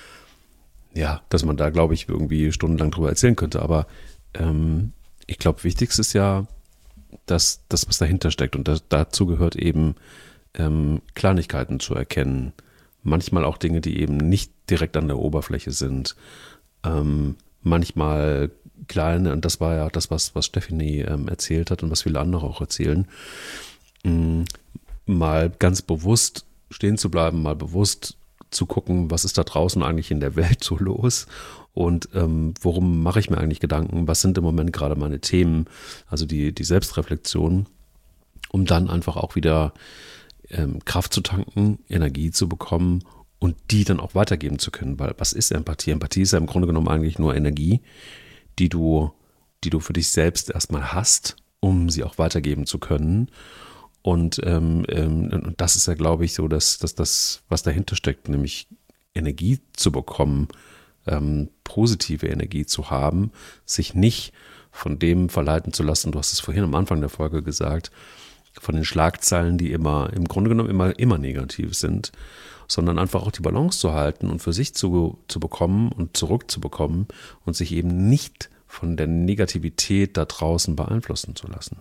ja, dass man da, glaube ich, irgendwie stundenlang drüber erzählen könnte, aber ähm, ich glaube, wichtigst ist ja, dass das, was dahinter steckt und das, dazu gehört eben Ähm, Kleinigkeiten zu erkennen, manchmal auch Dinge, die eben nicht direkt an der Oberfläche sind, ähm, manchmal kleine, und das war ja das, was, was Stefanie ähm, erzählt hat und was viele andere auch erzählen, ähm, mal ganz bewusst stehen zu bleiben, mal bewusst zu gucken, was ist da draußen eigentlich in der Welt so los und ähm, worum mache ich mir eigentlich Gedanken, was sind im Moment gerade meine Themen, also die, die Selbstreflexion, um dann einfach auch wieder Ähm, Kraft zu tanken, Energie zu bekommen und die dann auch weitergeben zu können. Weil was ist Empathie? Empathie ist ja im Grunde genommen eigentlich nur Energie, die du, die du für dich selbst erstmal hast, um sie auch weitergeben zu können. Und, ähm, ähm, und das ist ja, glaube ich, so, dass, dass das, was dahinter steckt, nämlich Energie zu bekommen, ähm, positive Energie zu haben, sich nicht von dem verleiten zu lassen. Du hast es vorhin am Anfang der Folge gesagt, von den Schlagzeilen, die immer im Grunde genommen immer, immer negativ sind, sondern einfach auch die Balance zu halten und für sich zu, zu bekommen und zurückzubekommen und sich eben nicht von der Negativität da draußen beeinflussen zu lassen.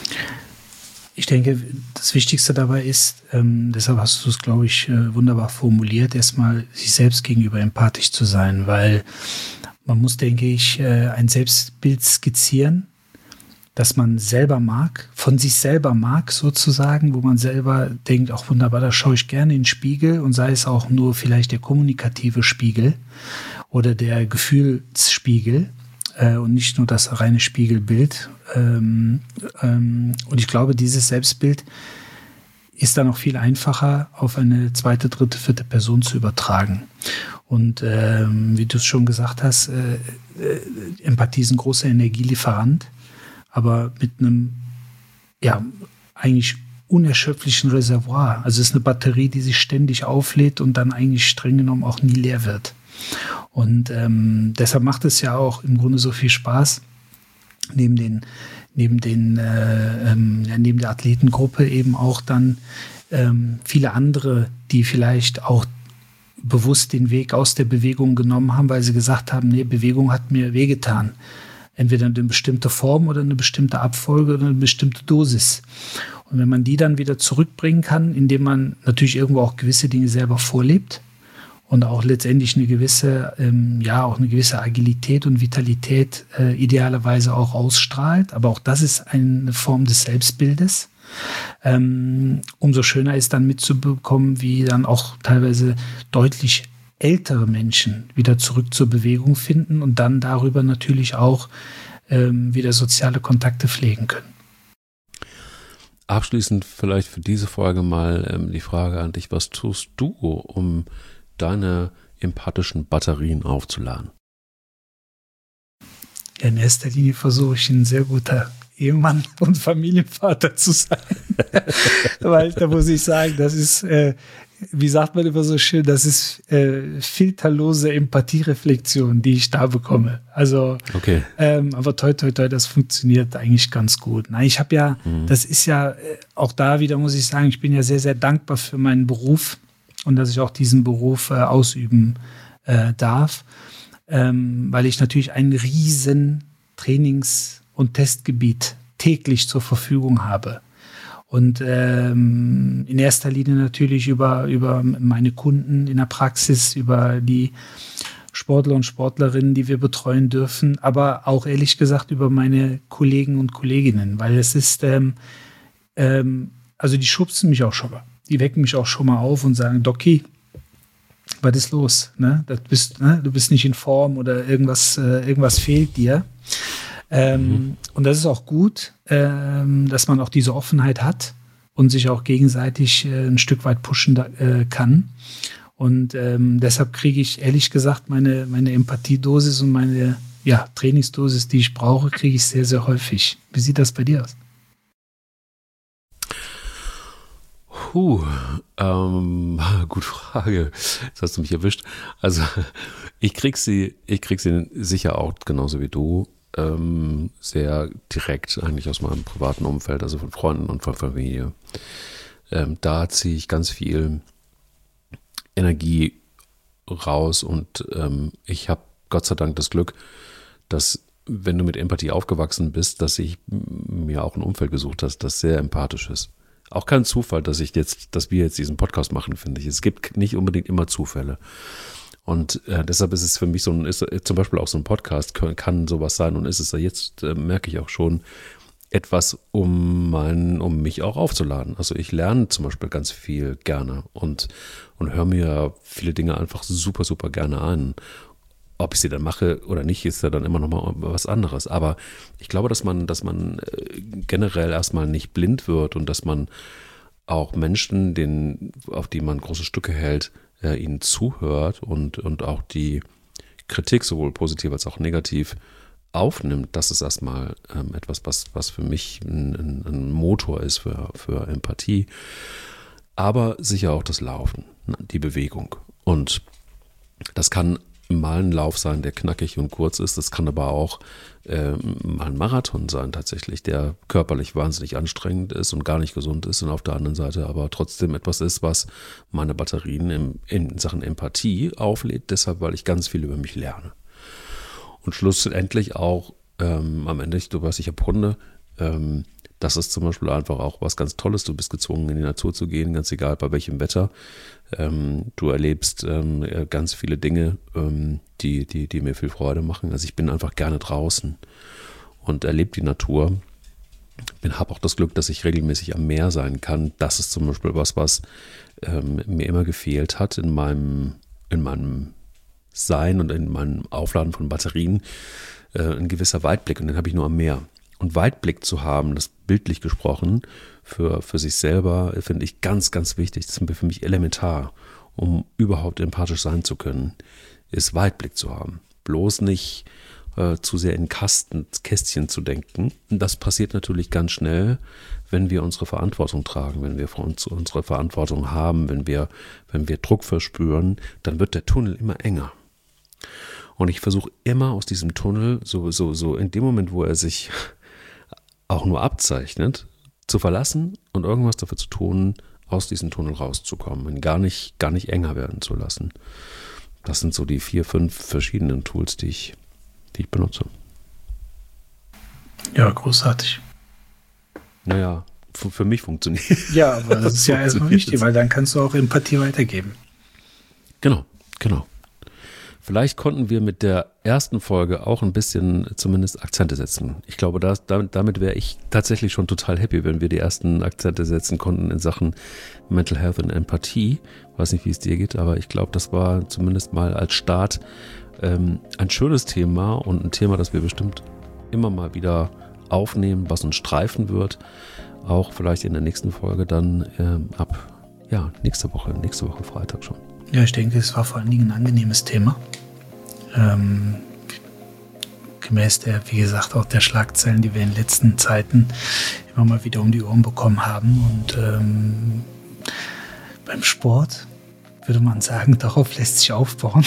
Ich denke, das Wichtigste dabei ist, ähm, deshalb hast du es, glaube ich, äh, wunderbar formuliert, erstmal sich selbst gegenüber empathisch zu sein, weil man muss, denke ich, ein Selbstbild skizzieren, das man selber mag, von sich selber mag sozusagen, wo man selber denkt, auch wunderbar, da schaue ich gerne in den Spiegel und sei es auch nur vielleicht der kommunikative Spiegel oder der Gefühlsspiegel äh, und nicht nur das reine Spiegelbild. Ähm, ähm, und ich glaube, dieses Selbstbild ist dann auch viel einfacher auf eine zweite, dritte, vierte Person zu übertragen. Und ähm, wie du es schon gesagt hast, äh, äh, Empathie ist ein großer Energielieferant, aber mit einem, ja, eigentlich unerschöpflichen Reservoir. Also es ist eine Batterie, die sich ständig auflädt und dann eigentlich streng genommen auch nie leer wird. Und ähm, deshalb macht es ja auch im Grunde so viel Spaß, neben den, neben den, äh, ähm, ja, neben der Athletengruppe eben auch dann ähm, viele andere, die vielleicht auch bewusst den Weg aus der Bewegung genommen haben, weil sie gesagt haben, nee, Bewegung hat mir wehgetan. Entweder eine bestimmte Form oder eine bestimmte Abfolge oder eine bestimmte Dosis. Und wenn man die dann wieder zurückbringen kann, indem man natürlich irgendwo auch gewisse Dinge selber vorlebt und auch letztendlich eine gewisse, ähm, ja, auch eine gewisse Agilität und Vitalität äh, idealerweise auch ausstrahlt. Aber auch das ist eine Form des Selbstbildes. Ähm, umso schöner ist dann mitzubekommen, wie dann auch teilweise deutlich ältere Menschen wieder zurück zur Bewegung finden und dann darüber natürlich auch ähm, wieder soziale Kontakte pflegen können. Abschließend vielleicht für diese Folge mal ähm, die Frage an dich, was tust du, um deine empathischen Batterien aufzuladen? Ja, in erster Linie versuche ich ein sehr guter Ehemann und Familienvater zu sein. Weil da muss ich sagen, das ist, äh, wie sagt man immer so schön, das ist äh, filterlose Empathiereflexion, die ich da bekomme. Also, okay. ähm, aber toi, toi, toi, das funktioniert eigentlich ganz gut. Nein, ich habe ja, mhm. das ist ja, äh, auch da wieder muss ich sagen, ich bin ja sehr, sehr dankbar für meinen Beruf und dass ich auch diesen Beruf äh, ausüben äh, darf, ähm, weil ich natürlich einen riesen Trainings- und Testgebiet täglich zur Verfügung habe. Und ähm, in erster Linie natürlich über, über meine Kunden in der Praxis, über die Sportler und Sportlerinnen, die wir betreuen dürfen, aber auch ehrlich gesagt über meine Kollegen und Kolleginnen, weil es ist, ähm, ähm, also die schubsen mich auch schon mal, die wecken mich auch schon mal auf und sagen, Doki, was ist los? Ne? Das bist, ne? Du bist nicht in Form oder irgendwas, äh, irgendwas fehlt dir. Ähm, mhm. Und das ist auch gut, ähm, dass man auch diese Offenheit hat und sich auch gegenseitig äh, ein Stück weit pushen da, äh, kann. Und ähm, deshalb kriege ich ehrlich gesagt meine, meine Empathiedosis und meine ja, Trainingsdosis, die ich brauche, kriege ich sehr, sehr häufig. Wie sieht das bei dir aus? Puh, ähm, gute Frage. Das hast du mich erwischt. Also ich krieg sie, ich krieg sie sicher auch genauso wie du. Ähm, sehr direkt eigentlich aus meinem privaten Umfeld, also von Freunden und von Familie. Ähm, da ziehe ich ganz viel Energie raus und ähm, ich habe Gott sei Dank das Glück, dass wenn du mit Empathie aufgewachsen bist, dass ich mir auch ein Umfeld gesucht hast, das sehr empathisch ist. Auch kein Zufall, dass ich jetzt, dass wir jetzt diesen Podcast machen, finde ich. Es gibt nicht unbedingt immer Zufälle. Und äh, deshalb ist es für mich so ein, ist, zum Beispiel auch so ein Podcast kann, kann sowas sein und ist es ja jetzt, äh, merke ich auch schon, etwas, um mein, um mich auch aufzuladen. Also ich lerne zum Beispiel ganz viel gerne und, und höre mir viele Dinge einfach super, super gerne an. Ob ich sie dann mache oder nicht, ist ja dann immer noch mal was anderes. Aber ich glaube, dass man, dass man generell erstmal nicht blind wird und dass man auch Menschen, denen, auf die man große Stücke hält, äh, ihnen zuhört und, und auch die Kritik, sowohl positiv als auch negativ, aufnimmt. Das ist erstmal ähm, etwas, was, was für mich ein, ein Motor ist für, für Empathie. Aber sicher auch das Laufen, die Bewegung. Und das kann mal ein Lauf sein, der knackig und kurz ist. Das kann aber auch äh, mal ein Marathon sein tatsächlich, der körperlich wahnsinnig anstrengend ist und gar nicht gesund ist und auf der anderen Seite aber trotzdem etwas ist, was meine Batterien im, in Sachen Empathie auflädt. Deshalb, weil ich ganz viel über mich lerne. Und schlussendlich auch ähm, am Ende, du weißt, ich habe Hunde, ähm, Das ist zum Beispiel einfach auch was ganz Tolles. Du bist gezwungen, in die Natur zu gehen, ganz egal bei welchem Wetter. Ähm, du erlebst ähm, ganz viele Dinge, ähm, die, die, die mir viel Freude machen. Also ich bin einfach gerne draußen und erlebe die Natur. Ich habe auch das Glück, dass ich regelmäßig am Meer sein kann. Das ist zum Beispiel was, was ähm, mir immer gefehlt hat in meinem, in meinem Sein und in meinem Aufladen von Batterien. Äh, ein gewisser Weitblick, und den habe ich nur am Meer. Und Weitblick zu haben, das bildlich gesprochen, für, für sich selber, finde ich ganz, ganz wichtig. Das ist für mich elementar, um überhaupt empathisch sein zu können, ist Weitblick zu haben. Bloß nicht äh, zu sehr in Kasten, Kästchen zu denken. Und das passiert natürlich ganz schnell, wenn wir unsere Verantwortung tragen, wenn wir für uns unsere Verantwortung haben, wenn wir, wenn wir Druck verspüren, dann wird der Tunnel immer enger. Und ich versuche immer aus diesem Tunnel, so, so, so in dem Moment, wo er sich auch nur abzeichnet, zu verlassen und irgendwas dafür zu tun, aus diesem Tunnel rauszukommen und gar nicht, gar nicht enger werden zu lassen. Das sind so die vier, fünf verschiedenen Tools, die ich, die ich benutze. Ja, großartig. Naja, für, für mich funktioniert. Ja, aber das ist ja erstmal wichtig, weil dann kannst du auch Empathie weitergeben. Genau, genau. Vielleicht konnten wir mit der ersten Folge auch ein bisschen zumindest Akzente setzen. Ich glaube, das, damit, damit wäre ich tatsächlich schon total happy, wenn wir die ersten Akzente setzen konnten in Sachen Mental Health und Empathie. Weiß nicht, wie es dir geht, aber ich glaube, das war zumindest mal als Start ähm, ein schönes Thema und ein Thema, das wir bestimmt immer mal wieder aufnehmen, was uns streifen wird. Auch vielleicht in der nächsten Folge dann ähm, ab, ja, nächste Woche, nächste Woche Freitag schon. Ja, ich denke, es war vor allen Dingen ein angenehmes Thema. Ähm, gemäß der, wie gesagt, auch der Schlagzeilen, die wir in den letzten Zeiten immer mal wieder um die Ohren bekommen haben. Und ähm, beim Sport würde man sagen, darauf lässt sich aufbauen.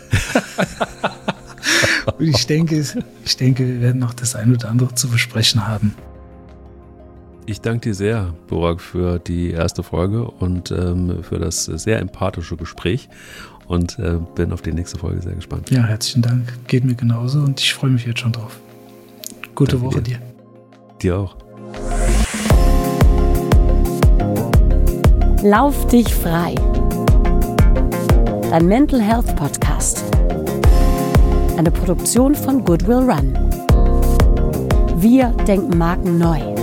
Und ich denke, ich denke, wir werden noch das ein oder andere zu besprechen haben. Ich danke dir sehr, Burak, für die erste Folge und ähm, für das sehr empathische Gespräch und äh, bin auf die nächste Folge sehr gespannt. Ja, herzlichen Dank. Geht mir genauso und ich freue mich jetzt schon drauf. Gute danke Woche dir. Dir. Dir auch. Lauf dich frei. Dein Mental Health Podcast. Eine Produktion von Goodwill Run. Wir denken Marken neu.